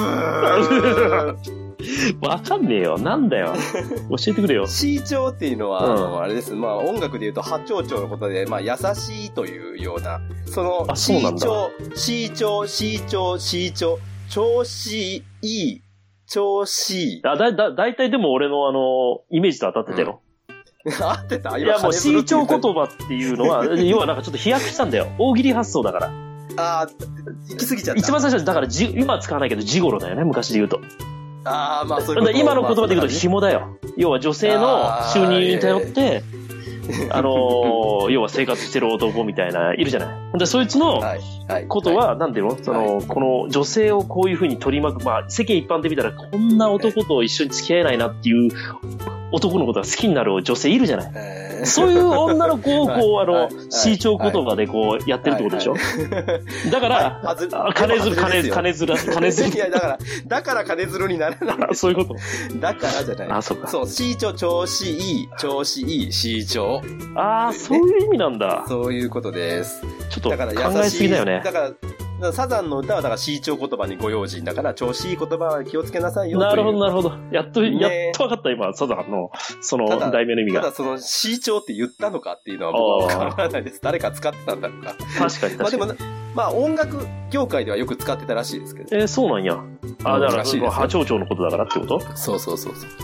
ーわかんねえよ。なんだよ。教えてくれよ。 シーチョーっていうのは、うん、あの、あれです。まあ、音楽で言うと、八丁調のことで、まあ、優しいというような、その、シーチョー、シーチョー、シーチョー、シーチョー、 調子いい、調子いい。 あ、だ、だ、だいたいでも俺のあの、イメージと当たってたよ。 うん、合ってた？ いやもう、C 調言葉っていうのは、要はなんかちょっと飛躍したんだよ。大喜利発想だから。 ああ、行き過ぎちゃった。 一番最初、だからじ、今は使わないけど、ジゴロだよね、昔で言うと。 ああ、まあそういうこと。 今の言葉で言うと、紐だよ。要は女性の収入に頼って、あのー、要は生活してる男みたいな、いるじゃない。で、そいつのことは、なんていうのその、この女性をこういう風に取り巻く、まあ、世間一般で見たら、こんな男と一緒に付き合えないなっていう男のことが好きになる女性いるじゃない。えー、そういう女の子を、こう、あの、C 調言葉でこう、やってるってことでしょ。だから、金づる、金づる、金づる、金づる。 いや、だから、だから金づるにならない。 そういうこと。 だからじゃない。 あ、そうか。 そう、C 調、調子いい、調子いい、C 調。 ああ、そういう意味なんだ。 そういうことです。 ちょっと考えすぎだよね。 だから、サザンの歌はだから C 調言葉にご用心だから、調子いい言葉は気をつけなさいよ。 なるほど、なるほど。やっと、ね、やっと分かった今、サザンの、その、題名の意味が。 ただ、その C 調って言ったのかっていうのは僕は分からないです。誰か使ってたんだろうか。 確かに確かに。まあでも、 まあ音楽業界ではよく使ってたらしいですけど。 えー、そうなんや。あ、だから、波長長のことだからってこと？ そうそうそうそう。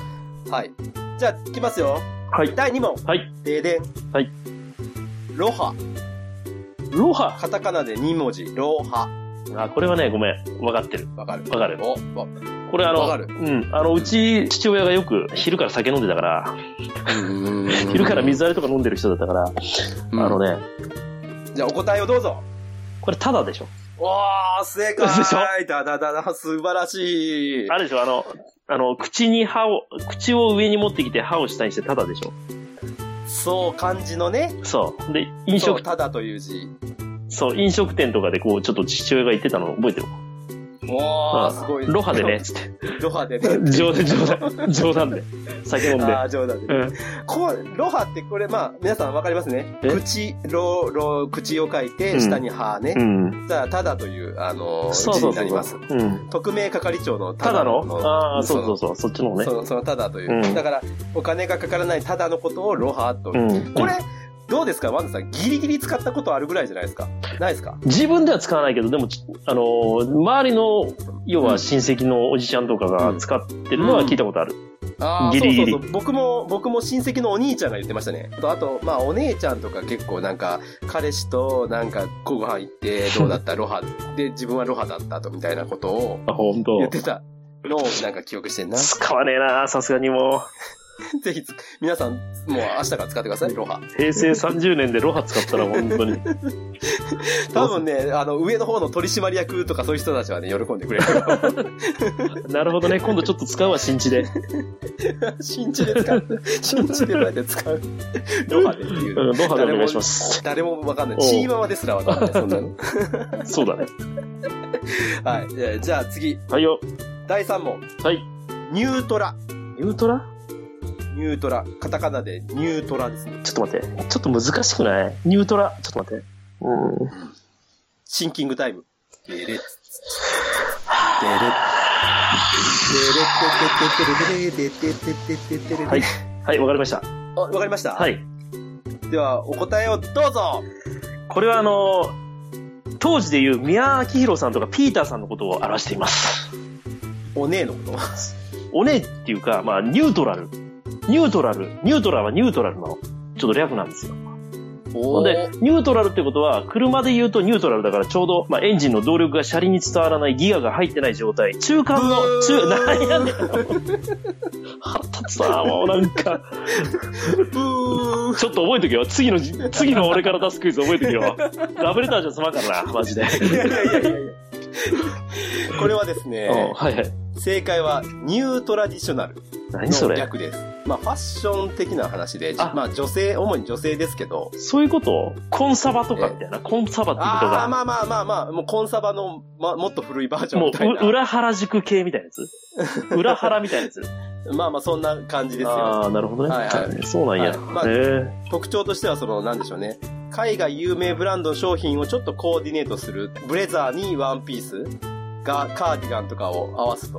はい。じゃあ、いきますよ。 はい。 だいに問。 はい。 ででん。 はい。 ロハ。 ロハ。 カタカナでに文字。ロハ。 あ、これはね、ごめん。分かってる。 分かる。 分かる。 お、 これあの、 分かる。 うん。あの、うち、父親がよく昼から酒飲んでたから、昼から水割りとか飲んでる人だったから、あのね。 じゃあ、お答えをどうぞ。 これ、ただでしょ。 わー、正解でしょだだだだ、素晴らしい。 あれでしょ、あの、あの、口に歯を、口を上に持ってきて歯を下にしてただでしょ。 そう、漢字のね。 そう。で、飲食。 そう、ただという字。 そう、飲食店とかでこう、ちょっと父親が言ってたの覚えてる？ おー、すごい。 ロハでね、つって。 ロハでね。 冗談、冗談、冗談で。酒飲んで。 ああ、冗談で、ね。うん。こう、ロハってこれ、まあ、皆さんわかりますね。口、ロ、ロ、口を書いて、下に歯ね。うん。じゃあ、ただという、あのー、字になります。うん。特命係長のただの。ああ、そうそうそう、そっちのね。 その、そのただという。うん、だから、お金がかからないただのことをロハと。うん。これ、どうですかワンダさん、ギリギリ使ったことあるぐらいじゃないですか？ないですか？ 自分では使わないけど、でも、あのー、周りの、要は親戚のおじちゃんとかが使ってるのは聞いたことある。 うん、ああ、ギリギリ。そうそうそう。僕も、僕も親戚のお兄ちゃんが言ってましたね。あと、まあ、お姉ちゃんとか結構なんか、彼氏となんか、ご飯行って、どうだったロハで、自分はロハだったと、みたいなことを、 あ、本当。 言ってたのをなんか記憶してんな。 使わねえな、さすがにもう。 ぜひ、皆さん、もう明日から使ってください、ロハ。 平成さんじゅうねんでロハ使ったら本当に。 多分ね、あの、上の方の取締役とかそういう人たちはね、喜んでくれる。 なるほどね、今度ちょっと使うわ、新地で。 新地で使う。新地でどうやって使う。ロハでっていう。 うん、ロハでお願いします。 誰もわかんない。チーママですらわかんない、そんなの。 そうだね。 はい。じゃあ次。 はいよ。 だいさん問。 はい。 ニュートラ。 ニュートラニュートラ。カタカナでニュートラですね。 ちょっと待って。ちょっと難しくないニュートラ。ちょっと待って。うん。 シンキングタイム。デレッ。デレッ。 はい。はい、わかりました。 あ、わかりました？ はい。 では、お答えをどうぞ。 これはあの、当時でいう宮明宏さんとかピーターさんのことを表しています。 お姉のこと？ お姉っていうか、まあ、ニュートラル。ニュートラル。ニュートラはニュートラルの、ちょっと略なんですよ。ほんで、ニュートラルってことは、車で言うとニュートラルだからちょうど、まあ、エンジンの動力が車輪に伝わらないギアが入ってない状態。中間の、中、なんやねん。腹立つなもうなんか。ちょっと覚えとけよ。次の、次の俺から出すクイズ覚えとけよ。ラブレターじゃ済まんからな、マジで。いやいやいやいやいや。 これはですね、 はいはい、 正解はニュートラディショナルの逆です。まあファッション的な話で、あまあ女性、主に女性ですけど。 そういうことコンサバとかみたいな。コンサバっていうことが。 ああ、まあまあまあまあ、もうコンサバの、まあ、もっと古いバージョンみたいな。 もう、裏原宿系みたいなやつ裏原みたいなやつまあまあそんな感じですよ。 ああ、なるほどね。はいはい。そうなんや。はい、まあ、 特徴としてはその、なんでしょうね。海外有名ブランドの商品をちょっとコーディネートする。ブレザーにワンピースがカーディガンとかを合わすと。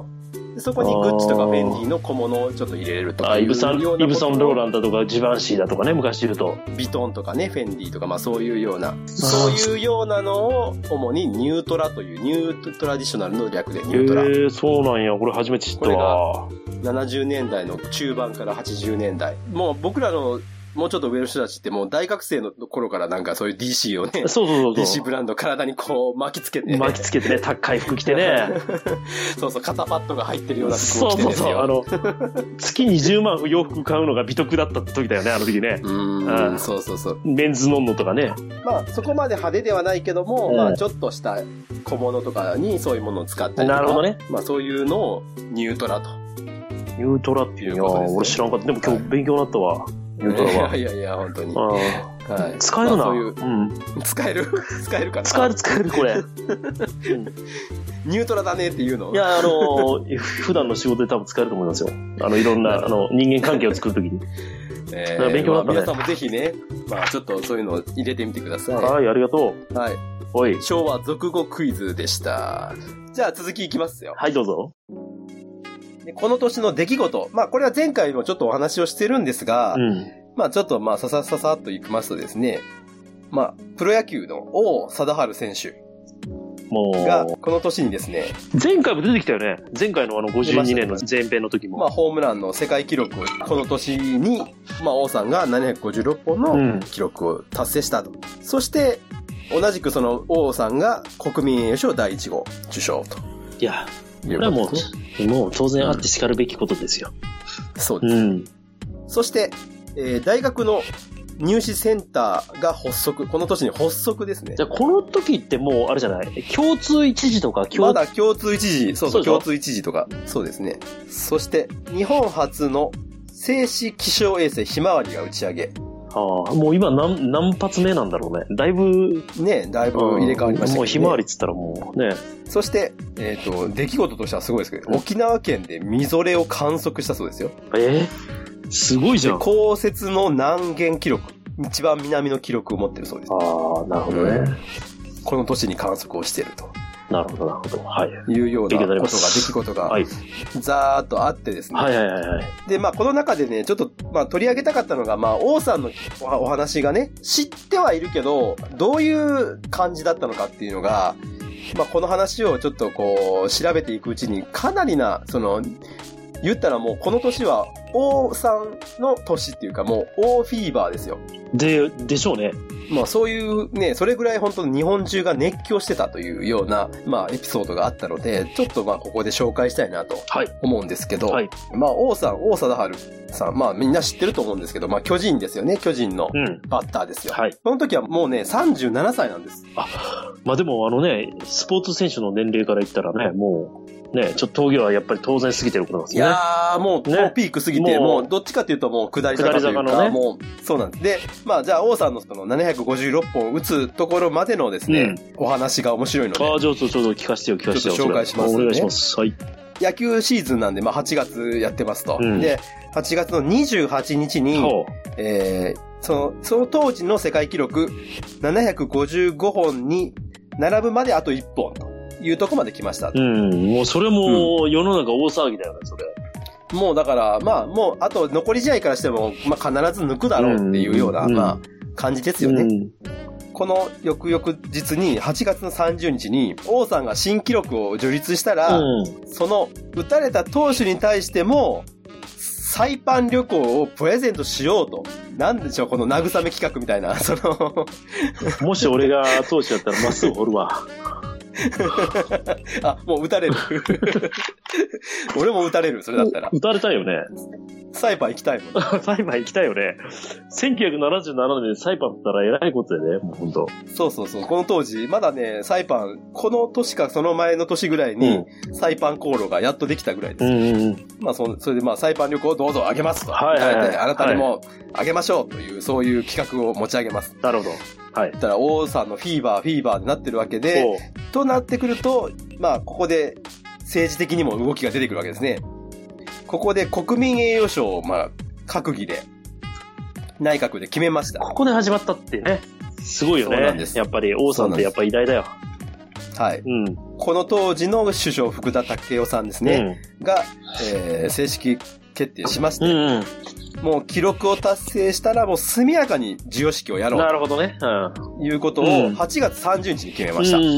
そこにグッチとかフェンディの小物をちょっと入れれるとかあ、 いうイブサン、イブソン・ローランだとか、ジバンシーだとかね、昔言うと。 ビトンとかね、フェンディとか、まあそういうような、そういうようなのを、主にニュートラという、ニュートラディショナルの略でニュートラ。 へー、そうなんや。これ初めて知ったわ。 ななじゅうねんだいの中盤からはちじゅうねんだい。もう僕らの、もうちょっと上の人たちってもう大学生の頃からなんかそういう ディーシー をね。 そうそうそうそう。 ディーシー ブランド体にこう巻きつけて、ね。 巻きつけてね、高い服着てね。 そうそう、肩パッドが入ってるような服を着てそうそうそう。あの、月にじゅうまん洋服買うのが美徳だった時だよね、あの時ね。 うん、そうそうそう。 メンズノンノとかね。 まあそこまで派手ではないけども、うん、まあちょっとした小物とかにそういうものを使ったりとか。 なるほどね。 まあそういうのをニュートラと。 ニュートラっていうのは、俺知らんかった。でも今日勉強になったわ。ニュートラは。 いやいや、本当に。 はい、使えるな、まあ、そういう、うん。 使える使えるかな使える使える、これ。うん、 ニュートラだねっていうのいや、あのー、普段の仕事で多分使えると思いますよ。あの、いろんな、あの、人間関係を作るときに。 えー、勉強になったね、まあ。皆さんもぜひね、まあちょっとそういうのを入れてみてください。 はい、ありがとう。はい。 おい。 昭和俗語クイズでした。じゃあ続きいきますよ。 はい、どうぞ。 でこの年の出来事。まあこれは前回もちょっとお話をしてるんですが、うん、まあちょっとまあささささっといきますとですね、まあプロ野球の王貞治選手がこの年にですね、 前回も出てきたよね。前回のあのごじゅうにねんの前編の時も。 まあホームランの世界記録をこの年に、まあ王さんがななひゃくごじゅうろっぽんの記録を達成したと。うん、そして同じくその王さんが国民栄誉賞だいいち号受賞と。 いや、これはもう、もう当然あって叱るべきことですよ。 うん、そうです。うん、そして、えー、大学の入試センターが発足。この年に発足ですね。 じゃあこの時ってもうあれじゃない共通一次とか共まだ共通一次。そうそう、共通一次とか。そうですね。そして、日本初の静止気象衛星ひまわりが打ち上げ。 ああ、もう今何、何発目なんだろうね。だいぶ。 ね、だいぶ入れ替わりましたけど、ね。 もうひまわりっつったらもうね。 そして、えっ、ー、と、出来事としてはすごいですけど、うん、沖縄県でみぞれを観測したそうですよ。 えー、すごいじゃん。 降雪の南限記録。一番南の記録を持ってるそうです。 ああ、なるほどね、うん。 この年に観測をしていると。 なるほど、なるほど。はい。 いうようなことが、出来事が、ざーっとあってですね。 はいはいはいはい。 で、まあ、この中でね、ちょっと、まあ、取り上げたかったのが、まあ、王さんのお話がね、知ってはいるけど、どういう感じだったのかっていうのが、まあ、この話をちょっとこう、調べていくうちに、かなりな、その、言ったらもう、この年は、王さんの年っていうか、もう、王フィーバーですよ。 で、でしょうね。 まあそういうね、それぐらい本当に日本中が熱狂してたというような、まあエピソードがあったので、ちょっとまあここで紹介したいなと思うんですけど、はいはい、まあ王さん、王貞治さん、まあみんな知ってると思うんですけど、まあ巨人ですよね、巨人のバッターですよ。うん、はい。その時はもうね、さんじゅうななさいなんです。 あ、まあでもあのね、スポーツ選手の年齢から言ったらね、もう、ね、ちょっと峠はやっぱり当然過ぎてることなんですね。 いやー、もう、ね、もうピーク過ぎて、もう、どっちかっていうともう下り坂というか、下り坂のね、もう、そうなんです。で、まあじゃあ王さんのそのななひゃくごじゅうろっぽん打つところまでのですね、うん、お話が面白いので。 ああ、ちょっとちょっと聞かせてよ、聞かせてよ。 ちょっと紹介します、ね。 お願いします。はい。 野球シーズンなんで、まあはちがつやってますと。うん、で、はちがつのにじゅうはちにちに、えー、その、その当時の世界記録、ななひゃくごじゅうごほんに並ぶまであといっぽんと。いうとこまで来ました。 うん。もうそれも世の中大騒ぎだよね、それ。 もうだから、まあもう、あと残り試合からしても、まあ必ず抜くだろうっていうような、うん、まあ、感じですよね。うん、この翌々日に、はちがつのさんじゅうにちに、王さんが新記録を樹立したら、うん、その、打たれた投手に対しても、サイパン旅行をプレゼントしようと。なんでしょう、この慰め企画みたいな、その。 もし俺が投手だったらまっすぐ掘るわ。 あ、もう撃たれる。俺も撃たれる、それだったら。 撃たれたいよね。 サイパン行きたいもん。 サイパン行きたいよね。せんきゅうひゃくななじゅうななねんでサイパンだったら偉いことだよね、もうほんと。 そうそうそう。この当時、まだね、サイパン、この年かその前の年ぐらいに、うん、サイパン航路がやっとできたぐらいです。うんうんうん、まあそ、それでまあ、サイパン旅行をどうぞあげますと。はいはいはい、あなたにもあげましょうという、そういう企画を持ち上げます。 なるほど。はい。 だから王さんのフィーバー、フィーバーになってるわけで、となってくると、まあ、ここで政治的にも動きが出てくるわけですね。ここで国民栄誉賞を、まあ、閣議で、内閣で決めました。 ここで始まったってね。すごいよね。そうなんです。やっぱり王さんってやっぱ偉大だよ。 はい。 うん。 この当時の首相福田赳夫さんですね。うん、が、えー、正式決定しまして、うんうん、もう記録を達成したらもう速やかに授与式をやろう。 なるほどね。 うん。いうことをはちがつさんじゅうにちに決めました。うんうんうん、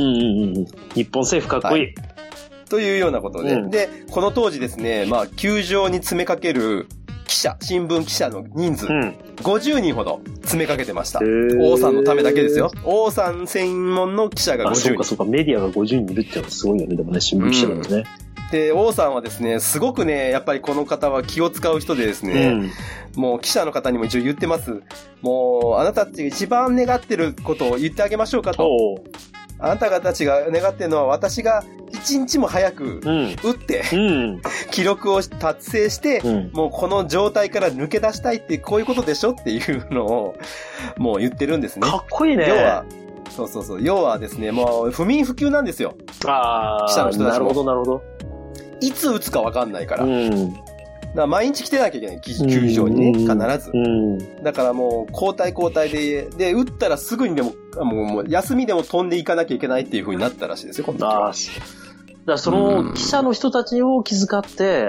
日本政府かっこいい。はい、 というようなことで、うん、で、この当時ですね、まあ、球場に詰めかける記者、新聞記者の人数、うん、ごじゅうにんほど詰めかけてました。王さんのためだけですよ。王さん専門の記者がごじゅうにん。 あ、そうかそうか、メディアがごじゅうにんいるってのはすごいよね、でもね、新聞記者なんですね。 うん、で、王さんはですね、すごくね、やっぱりこの方は気を使う人でですね、うん、もう記者の方にも一応言ってます。もう、あなたたちが一番願ってることを言ってあげましょうかと。あなたたちが願ってるのは私が一日も早く打って、うん、記録を達成して、うん、もうこの状態から抜け出したいってこういうことでしょっていうのをもう言ってるんですね。 かっこいいね。 要は、そうそうそう。要はですね、もう不眠不休なんですよ。 ああ。 記者の人たちも。 なるほど、なるほど。 いつ打つかわかんないから。うんだから毎日来てなきゃいけない、球場にね、必ず。うん、だからもう、交代交代で、で、打ったらすぐにでも、もう、もう休みでも飛んでいかなきゃいけないっていう風になったらしいですよ、今度は。 ああ。だからその、記者の人たちを気遣って、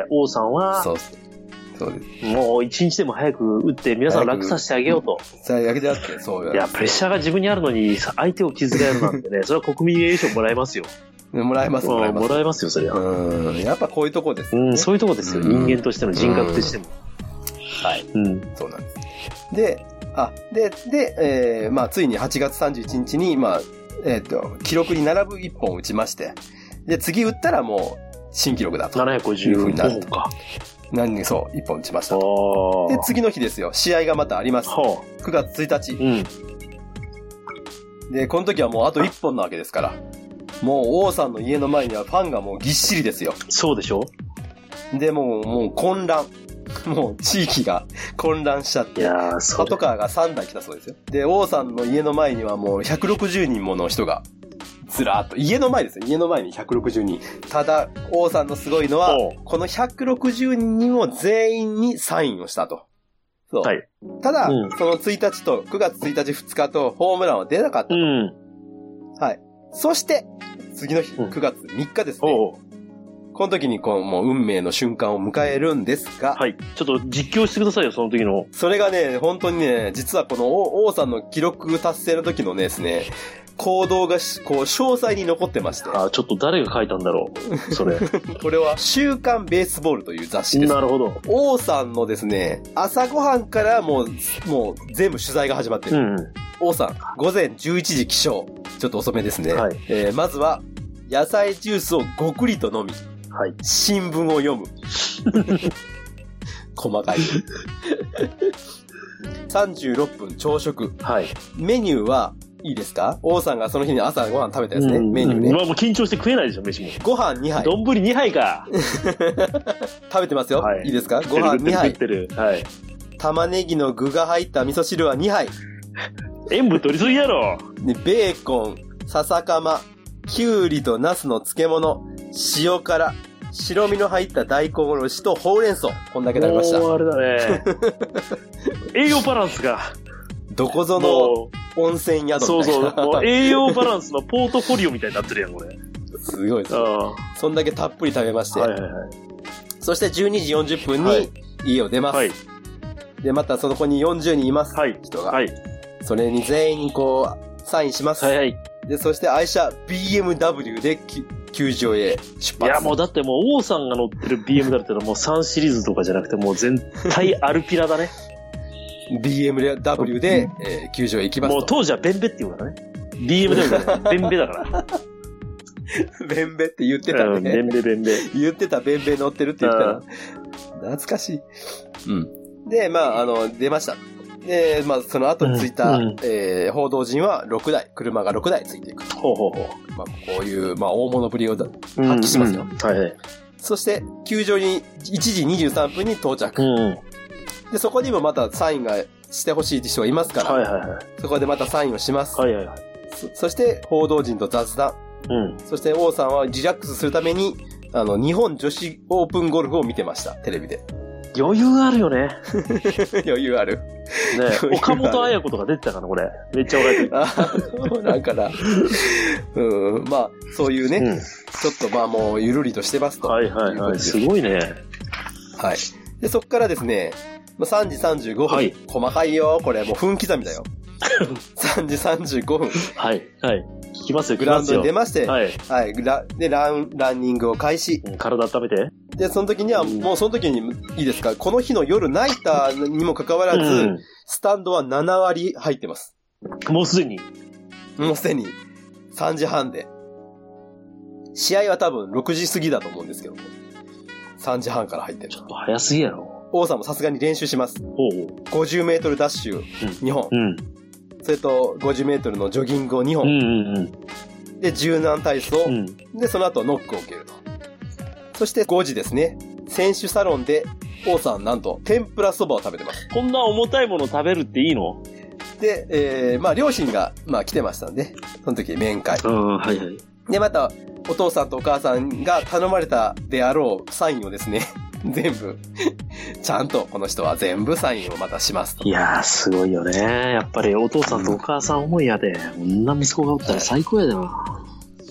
王さんは、そうそうです。もう一日でも早く打って、皆さん楽させてあげようと。 さあ、やけてあって、そういや、プレッシャーが自分にあるのに、相手を気遣えるなんてね、それは国民栄誉賞もらえますよ。 もらえます、もらえます。 もらえますよ、それは。 うん。やっぱこういうとこですよね。うん、そういうとこですよ。人間としての人格としても。 はい。うん。そうなんです。で、あ、で、で、えー、まあ、ついにはちがつさんじゅういちにちに、まあ、えっと、記録に並ぶいっぽん打ちまして、で、次打ったらもう、新記録だと。 ななひゃくごじゅうふうになるとか。何そう、いっぽん打ちましたと。で、次の日ですよ。試合がまたあります。くがつついたち。うん。で、この時はもうあといっぽんなわけですから。もう王さんの家の前にはファンがもうぎっしりですよ。 そうでしょ？ で、もう、もう混乱。もう地域が混乱しちゃって。いやー、パトカーがさんだい来たそうですよ。で、王さんの家の前にはもうひゃくろくじゅうにんもの人がずらーっと。家の前ですよ。家の前にひゃくろくじゅうにん。ただ、王さんのすごいのは、このひゃくろくじゅうにんを全員にサインをしたと。そう。はい。ただ、うん、そのついたちと、くがつついたちふつかとホームランは出なかったと。うん。はい。そして、次の日、くがつみっかですね。うん、この時にこう、もう運命の瞬間を迎えるんですが。 はい。ちょっと実況してくださいよ、その時の。 それがね、本当にね、実はこの王さんの記録達成の時のねですね、行動がし、こう、詳細に残ってまして。 あ、ちょっと誰が書いたんだろう、それ。 これは、週刊ベースボールという雑誌です。 なるほど。 王さんのですね、朝ごはんからもう、もう全部取材が始まってる。うん。王さん、午前じゅういちじ起床。ちょっと遅めですね。はい。えー、まずは、野菜ジュースをごくりと飲み。はい。新聞を読む。細かい。さんじゅうろっぷん朝食。はい。メニューは、いいですか？王さんがその日に朝ご飯食べたやつね。メニューね。 まあもう緊張して食えないでしょ、飯も。 ご飯にはい。 丼にはいか。 食べてますよ。はい。いいですか？ご飯にはい。 ってる。はい。 玉ねぎの具が入った味噌汁はにはい。 塩分取りすぎやろ。 ね、ベーコン、笹かま、きゅうりとナスの漬物、塩辛、白身の入った大根おろしとほうれん草。こんだけ食べました。 もうあれだね。栄養バランスが。 どこぞの温泉宿みたいな。 そうそう。もう栄養バランスのポートフォリオみたいになってるやん、これ。 すごいです。そんだけたっぷり食べまして。はいはいはい。そしてじゅうにじよんじゅっぷんに家を出ます。はい。で、またそこによんじゅうにんいます。はい。人が。はい。それに全員こう、サインします。はいはい。で、そして愛車 ビーエムダブリュー で球場へ出発。 いや、もうだってもう王さんが乗ってる ビーエムダブリュー ってのはもうさんシリーズとかじゃなくてもう全体アルピラだね。 ビーエムダブリュー で、えー、球場へ行きますと。 もう当時はベンベって言うからね。ビーエムダブリュー だね。ベンベだから。 ベンベって言ってたね。うん、 ベンベベンベ。 言ってたベンベ乗ってるって言ったら。懐かしい。うん。で、まあ、あの、出ました。で、まあ、その後についた、うんうん、えー、報道陣はろくだい、車がろくだいついていく。ほうほうほう。まあ、こういう、まあ、大物ぶりを発揮しますよ。うんうん、はいはい。そして、球場にいちじにじゅうさんぷんに到着。うん、で、そこにもまたサインがしてほしい人がいますから。はいはいはい。そこでまたサインをします。はいはいはい。そ, そして、報道陣と雑談。うん。そして、王さんはリラックスするために、あの、日本女子オープンゴルフを見てました。テレビで。 余裕あるよね。 余裕ある。 岡本綾子とか出てたかな、これ。めっちゃ笑えてる。だから、うん、まあ、そういうね、うん、ちょっとまあもう、ゆるりとしてますと。 はいはいはい。すごいね。 はい。で、そっからですね、さんじさんじゅうごふん。はい、細かいよ、これ。もう分刻みだよ。さんじさんじゅうごふん。 はい、はい。聞きますよ、 グラウンドに出まして、 はい。 はい。ラでラン、ランニングを開始。 体温めて。 で、その時には、もうその時にいいですか、この日の夜ナイターにもかかわらず、うん、スタンドはななわり入ってます。 もうすでにもうすでに。さんじはんで。試合は多分ろくじ過ぎだと思うんですけども。さんじはんから入ってる。 ちょっと早すぎやろ。 王さんもさすがに練習します。 おうごじゅうメートルダッシュにほん。 うん。 それとごじゅうメートルのジョギングをにほん。 うんうんうん、 で、柔軟体操、うん。で、その後ノックを受けると。そしてごじですね。選手サロンで、王さんなんと天ぷらそばを食べてます。 こんな重たいもの食べるっていいの？ で、えー、まあ両親が、まあ来てましたんで、その時面会。 うん、はいはい。 で、また、お父さんとお母さんが頼まれたであろうサインをですね、全部、ちゃんとこの人は全部サインをまたしますと。 いやー、すごいよね。やっぱりお父さんとお母さん思いやで、こんな息子がおったら最高やでな、はい。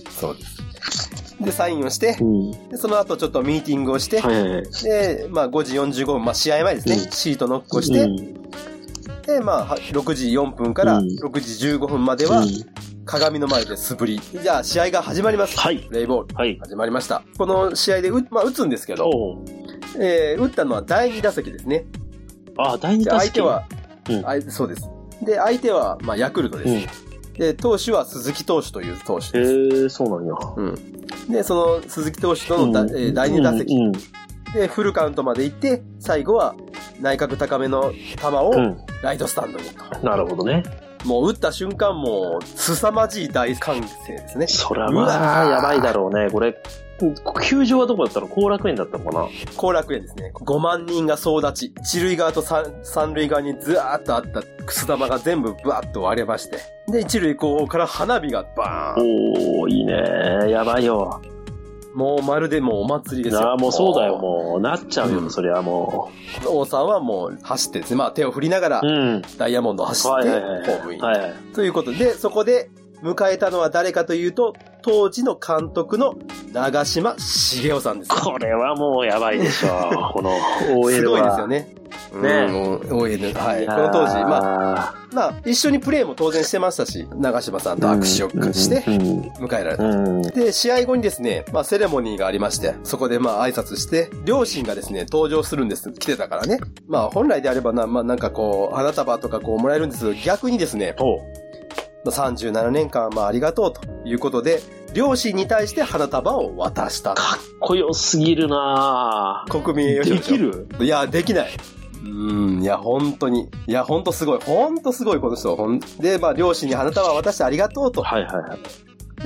そうです。で、サインをして、うん、でその後ちょっとミーティングをして、 はいはいはい、 で、まあごじよんじゅうごふん、まあ試合前ですね、うん、シートノックをして、うん、で、まあろくじよんぷんからろくじじゅうごふんまでは、うん、鏡の前で素振り。じゃあ試合が始まります。 はい。 プレイボール。 はい。 始まりました。この試合でう、まあ打つんですけど、えー、打ったのはだいに打席ですね。 ああ、だいに打席。 相手は、うん、そうです。で、相手は、まあヤクルトです。うん、で、投手は鈴木投手という投手です。 へえ、そうなんや。 うん。で、その鈴木投手とのだ、うんえー、だいに打席、うんうん。で、フルカウントまで行って、最後は内角高めの球をライトスタンドにと。 うん、なるほどね。 もう打った瞬間もう、凄まじい大歓声ですね。 そらまあ、やばいだろうね。これ、球場はどこだったの？後楽園だったのかな？ 後楽園ですね。ごまんにんが総立ち。一塁側と三塁側にずーっとあったくす玉が全部ブワーッと割れまして。で、一塁後方から花火がバーン。 おー、いいね。やばいよ。 もうまるでもうお祭りですよ。 ああ、もうそうだよ。もう、なっちゃうよ、うん、それはもう。王さんはもう走ってですね。まあ手を振りながら、うん、ダイヤモンドを走って、ホームイン。はいはい。ということで、そこで迎えたのは誰かというと、当時の監督の長嶋茂雄さんです。 これはもうやばいでしょう。この オーエル は。 すごいですよね。ねえ。オーエル。はい。この当時、まあ、まあ、一緒にプレーも当然してましたし、長嶋さんと握手をして、迎えられた、うんうん。で、試合後にですね、まあ、セレモニーがありまして、そこでまあ、挨拶して、両親がですね、登場するんです。来てたからね。まあ、本来であればな、まあ、なんかこう、花束とかこう、もらえるんですけど、逆にですね、さんじゅうななねんかん、まあ、ありがとうということで、両親に対して花束を渡した。 かっこよすぎるなぁ。 国民栄誉賞。 できる？ いや、できない。うーん、いや、本当に。いや、本当すごい。本当すごい、この人。ほんで、まあ、両親に花束を渡してありがとうと。 はいはいはい。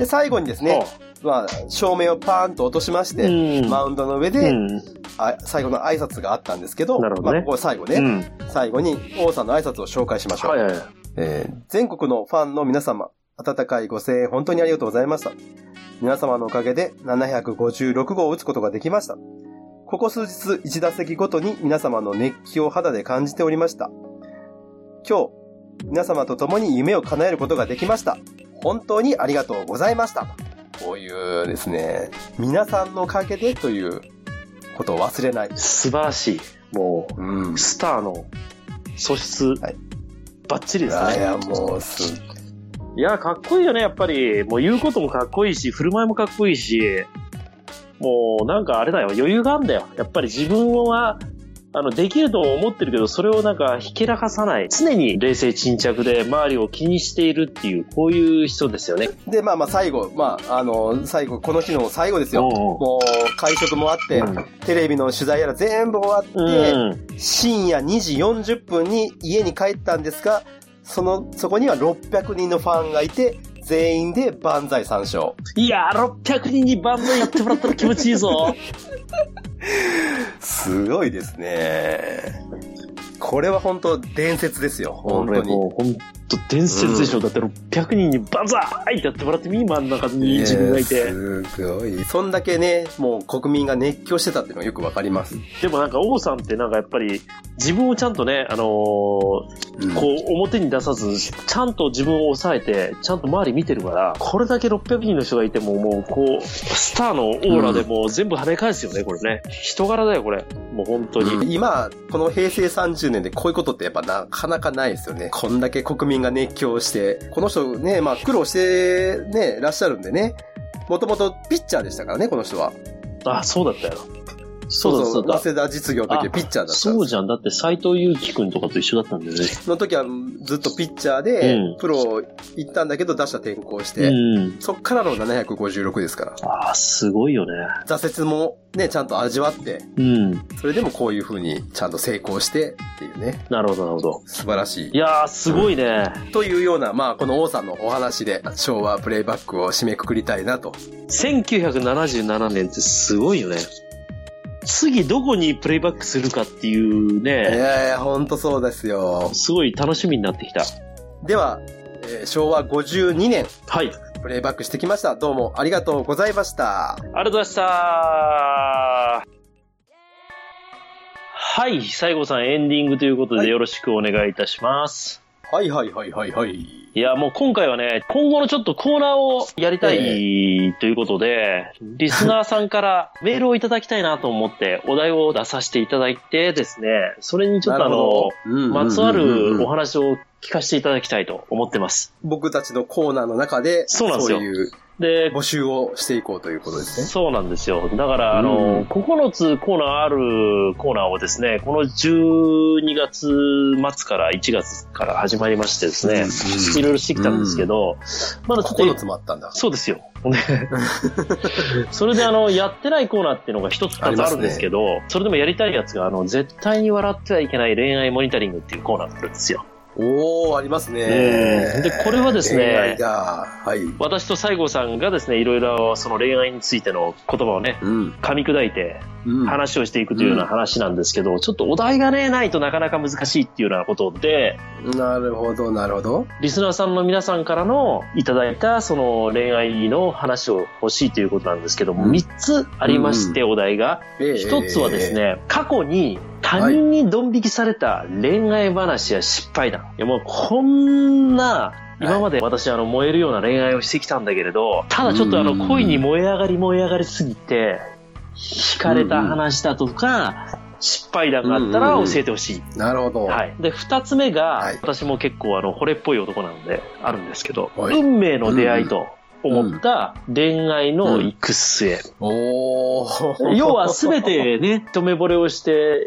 で、最後にですね、まあ、照明をパーンと落としまして、マウンドの上で、あ最後の挨拶があったんですけど、 なるほどね。 まあ、ここ最後ね、うん、最後に王さんの挨拶を紹介しましょう。はいはいはい。えー、全国のファンの皆様、温かいご声援本当にありがとうございました。皆様のおかげでななひゃくごじゅうろくごうを打つことができました。ここ数日いち打席ごとに皆様の熱気を肌で感じておりました。今日、皆様と共に夢を叶えることができました。本当にありがとうございました。こういうですね、皆さんのおかげでということを忘れない。 素晴らしい。もう、うん、スターの素質、はい、バッチリですね。 いや、もうす、 いや、かっこいいよね、やっぱり。もう言うこともかっこいいし、振る舞いもかっこいいし、もうなんかあれだよ、余裕があるんだよ。やっぱり自分は、あの、できると思ってるけど、それをなんかひけらかさない。常に冷静沈着で周りを気にしているっていう、こういう人ですよね。 で、まあまあ最後、まあ、あの、最後、この日の最後ですよ。うんうん、もう、会食もあって、うん、テレビの取材やら全部終わって、うん、深夜にじよんじゅっぷんに家に帰ったんですが、その、そこにはろっぴゃくにんのファンがいて、全員で万歳三唱。 いやー、ろっぴゃくにんに万歳やってもらったら気持ちいいぞ。 すごいですね。これは本当伝説ですよ。本当に。 もう本と伝説でしょ、うん、だってろっぴゃくにんにバザーイってやってもらってみ、真ん中に自分がいて。 すごい。そんだけね、もう国民が熱狂してたっていうのがよくわかります。 でもなんか王さんってなんかやっぱり自分をちゃんとね、あのーうん、こう表に出さず、ちゃんと自分を抑えて、ちゃんと周り見てるから、これだけろっぴゃくにんの人がいても、もうこう、スターのオーラでもう全部跳ね返すよね、これね。人柄だよ、これ。もう本当に。 うん、今、この平成さんじゅうねんでこういうことってやっぱなかなかないですよね。こんだけ国民が熱狂して、この人ね、まあ苦労してね、らっしゃるんでね。もともとピッチャーでしたからね、この人は。 あ、そうだったよ。 そうそう、早稲田実業の時はピッチャーだったんです。 そうじゃん。だって斎藤佑樹くんとかと一緒だったんだよね。 の時はずっとピッチャーで、うん、プロ行ったんだけど打者転向して、うん、そっからのななひゃくごじゅうろくですから。 ああ、すごいよね。 挫折もね、ちゃんと味わって、うん、それでもこういう風にちゃんと成功してっていうね。 なるほど、なるほど。 素晴らしい。 いやー、すごいね。 というような、まあ、この王さんのお話で昭和プレイバックを締めくくりたいなと。 せんきゅうひゃくななじゅうななねんってすごいよね。次どこにプレイバックするかっていうね。 いやいや、ほんとそうですよ。 すごい楽しみになってきた。 では、えー、昭和ごじゅうにねん。 はい。 プレイバックしてきました。どうもありがとうございました。 ありがとうございました。はい、西郷さんエンディングということでよろしくお願いいたします。 はいはいはいはいはい。 いや、もう今回はね、今後のちょっとコーナーをやりたいということで、えー、リスナーさんからメールをいただきたいなと思ってお題を出させていただいてですね、それにちょっとあの、まつわるお話を聞かせていただきたいと思ってます。 僕たちのコーナーの中で、 そうなんですよ。 そういうで、募集をしていこうということですね。 そうなんですよ。だから、あの、ここのつコーナーあるコーナーをですね、このじゅうにがつまつからいちがつから始まりましてですね、うん、いろいろしてきたんですけど、うん、 まだちょっと。ここのつもあったんだ。 そうですよ。それであの、やってないコーナーっていうのが一つ二つあるんですけど、ね、それでもやりたいやつが、あの、絶対に笑ってはいけない恋愛モニタリングっていうコーナーがあるんですよ。 おー、ありますね。 で、これはですね、 はい、 私と西郷さんがですね、いろいろその恋愛についての言葉をね、うん、噛み砕いて話をしていくというような話なんですけど、うん、ちょっとお題がね、ないとなかなか難しいっていうようなことで、 なるほど、なるほど。 リスナーさんの皆さんからのいただいたその恋愛の話を欲しいということなんですけども、うん、みっつありまして、お題が。ひとつはですね、過去に他人にドン引きされた恋愛話や失敗談。いやもうこんな、今まで私あの燃えるような恋愛をしてきたんだけれど、ただちょっとあの恋に燃え上がり燃え上がりすぎて、惹かれた話だとか、失敗談があったら教えてほしい、 うんうん。なるほど。 はい。で、二つ目が、はい、私も結構あの、惚れっぽい男なので、あるんですけど、運命の出会いと、思った恋愛の行く末。うんお要は全てね、一目惚れをして、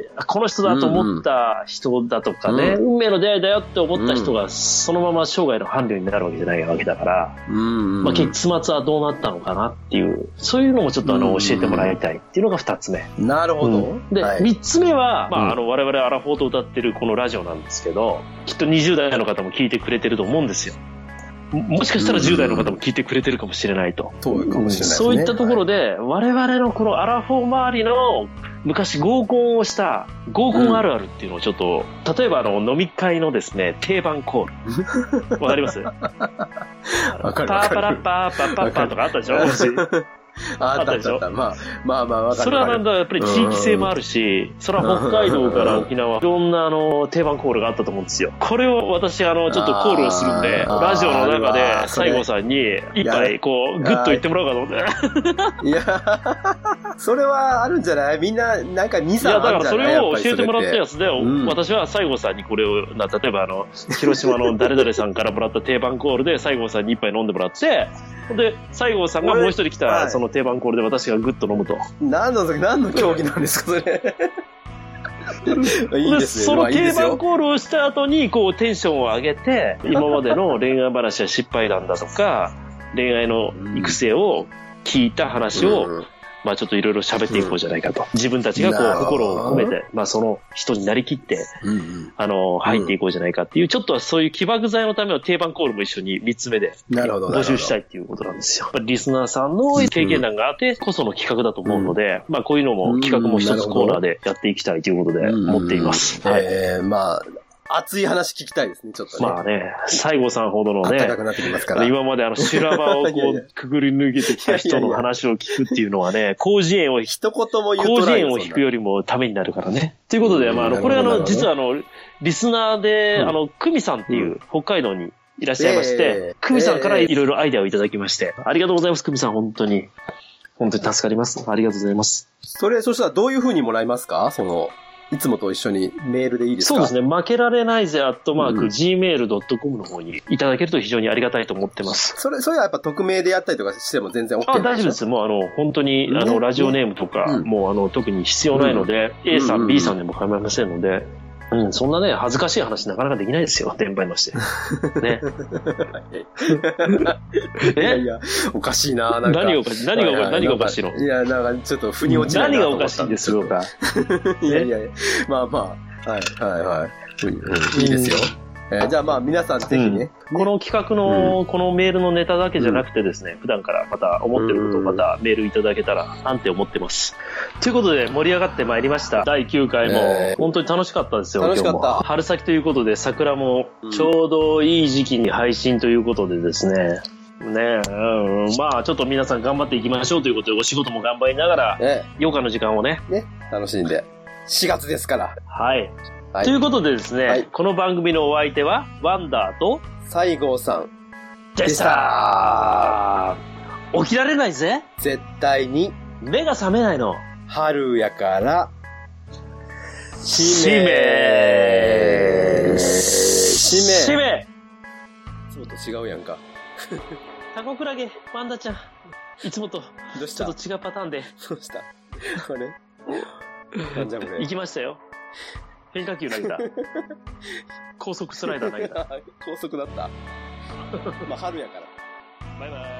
この人だと思った人だとかね、うん、運命の出会いだよって思った人がそのまま生涯の伴侶になるわけじゃないわけだから、うんまあ、結末はどうなったのかなっていう、そういうのもちょっとあの教えてもらいたいっていうのが二つ目。 なるほど。うん、 で、はい、三つ目は、まあ、あの我々アラフォーと歌ってるこのラジオなんですけど、きっとにじゅう代の方も聞いてくれてると思うんですよ。もしかしたらじゅう代の方も聞いてくれてるかもしれないと。 そうかもしれないですね。 そういったところで、はい、我々のこのアラフォー周りの昔合コンをした合コンあるあるっていうのをちょっと、うん、例えばあの飲み会のですね、定番コール。わかりますわかるわかる。 パーパラパーパッパッパーとかあったでしょあったでしょまあまあまあわかる。 それはなんだ、やっぱり地域性もあるし、それは北海道から沖縄、いろんなあの定番コールがあったと思うんですよ。これを私あのちょっとコールをするんで、ラジオの中で西郷さんに一杯こうグッと言ってもらおうかと思って。 いや、それはあるんじゃない？みんななんかに、さんあるんじゃない？ いやだからそれを教えてもらったやつで、うん、私は西郷さんにこれを、例えばあの広島の誰々さんからもらった定番コールで西郷さんに一杯飲んでもらって、で西郷さんがもう一人来たその定番コールで私がグッと飲むと。 何の何の競技なんですかそれ。いいですね。 その定番コールをした後にこうテンションを上げて、今までの恋愛話や失敗談だとか恋愛の育成を聞いた話を、うんまあちょっといろいろ喋っていこうじゃないかと。自分たちがこう心を込めて、まあその人になりきって、うんうん、あの、入っていこうじゃないかっていう、ちょっとそういう起爆剤のための定番コールも一緒にみっつめで募集したいっていうことなんですよ。リスナーさんの経験談があってこその企画だと思うので、うん、まあこういうのも企画も一つコーナーでやっていきたいということで思っています。 うんうんはい、えー、まあ、 熱い話聞きたいですね、ちょっとね。 まあね、西郷さんほどのね、 暖かくなってきますから。 今まであの修羅場をこうくぐり抜けてきた人の話を聞くっていうのはね、広辞苑を、 一言も言うと広辞苑を引くよりもためになるからね。ということで、まああの、これあの、実はあの、リスナーで、あの、久美さんっていう北海道にいらっしゃいまして、久美さんからいろいろアイデアをいただきまして、ありがとうございます、久美さん、本当に。本当に助かります。ありがとうございます。 それ、そしたらどういう風にもらえますか？その、いつもと一緒にメールでいいですか？ そうですね。負けられないぜ、アットマーク、ジーメールドットコム の方にいただけると非常にありがたいと思ってます。 それ、それはやっぱ匿名でやったりとかしても全然 OK ですか？ あ、大丈夫です。もうあの、本当に、あの、ラジオネームとか、うん、もうあの、特に必要ないので、うん、A さん、うん、B さんでも構いませんので、うん、そんなね、恥ずかしい話なかなかできないですよ、電波に乗して。ね。 いやいや、おかしいな、なんか。 何がおかしい何が、はいはい、何がおかしいの？ いや、なんかちょっと腑に落ちないなと思った。 何がおかしいんですよか。 いやいやいや、まあまあ、はいはいはい。うん、いいですよ。えー、じゃあまあ皆さんぜひね、 うん、この企画の、うん、このメールのネタだけじゃなくてですね、うん、普段からまた思ってることをまたメールいただけたらなんて思ってます。ということで盛り上がってまいりました。だいきゅうかいも、えー、本当に楽しかったですよ。 楽しかった。 春先ということで桜もちょうどいい時期に配信ということでですね、ねえ、うん、まあちょっと皆さん頑張っていきましょうということでお仕事も頑張りながら、ね、余暇の時間をね、 ね、楽しんで。しがつですから。 はい。はい、ということでですね、はい、この番組のお相手は、ワンダーと、 西郷さんでした。起きられないぜ。 絶対に。 目が覚めないの。 春やから、 しめ。 しめ。 しめ。 いつもと違うやんか。 タコクラゲ、ワンダちゃん。いつもと、どうした？ちょっと違うパターンで。 どうした？これなんじゃこれ。 行きましたよ。変化球投げた。高速スライダー投げた。 高速だった。まあ春やから。 バイバイ。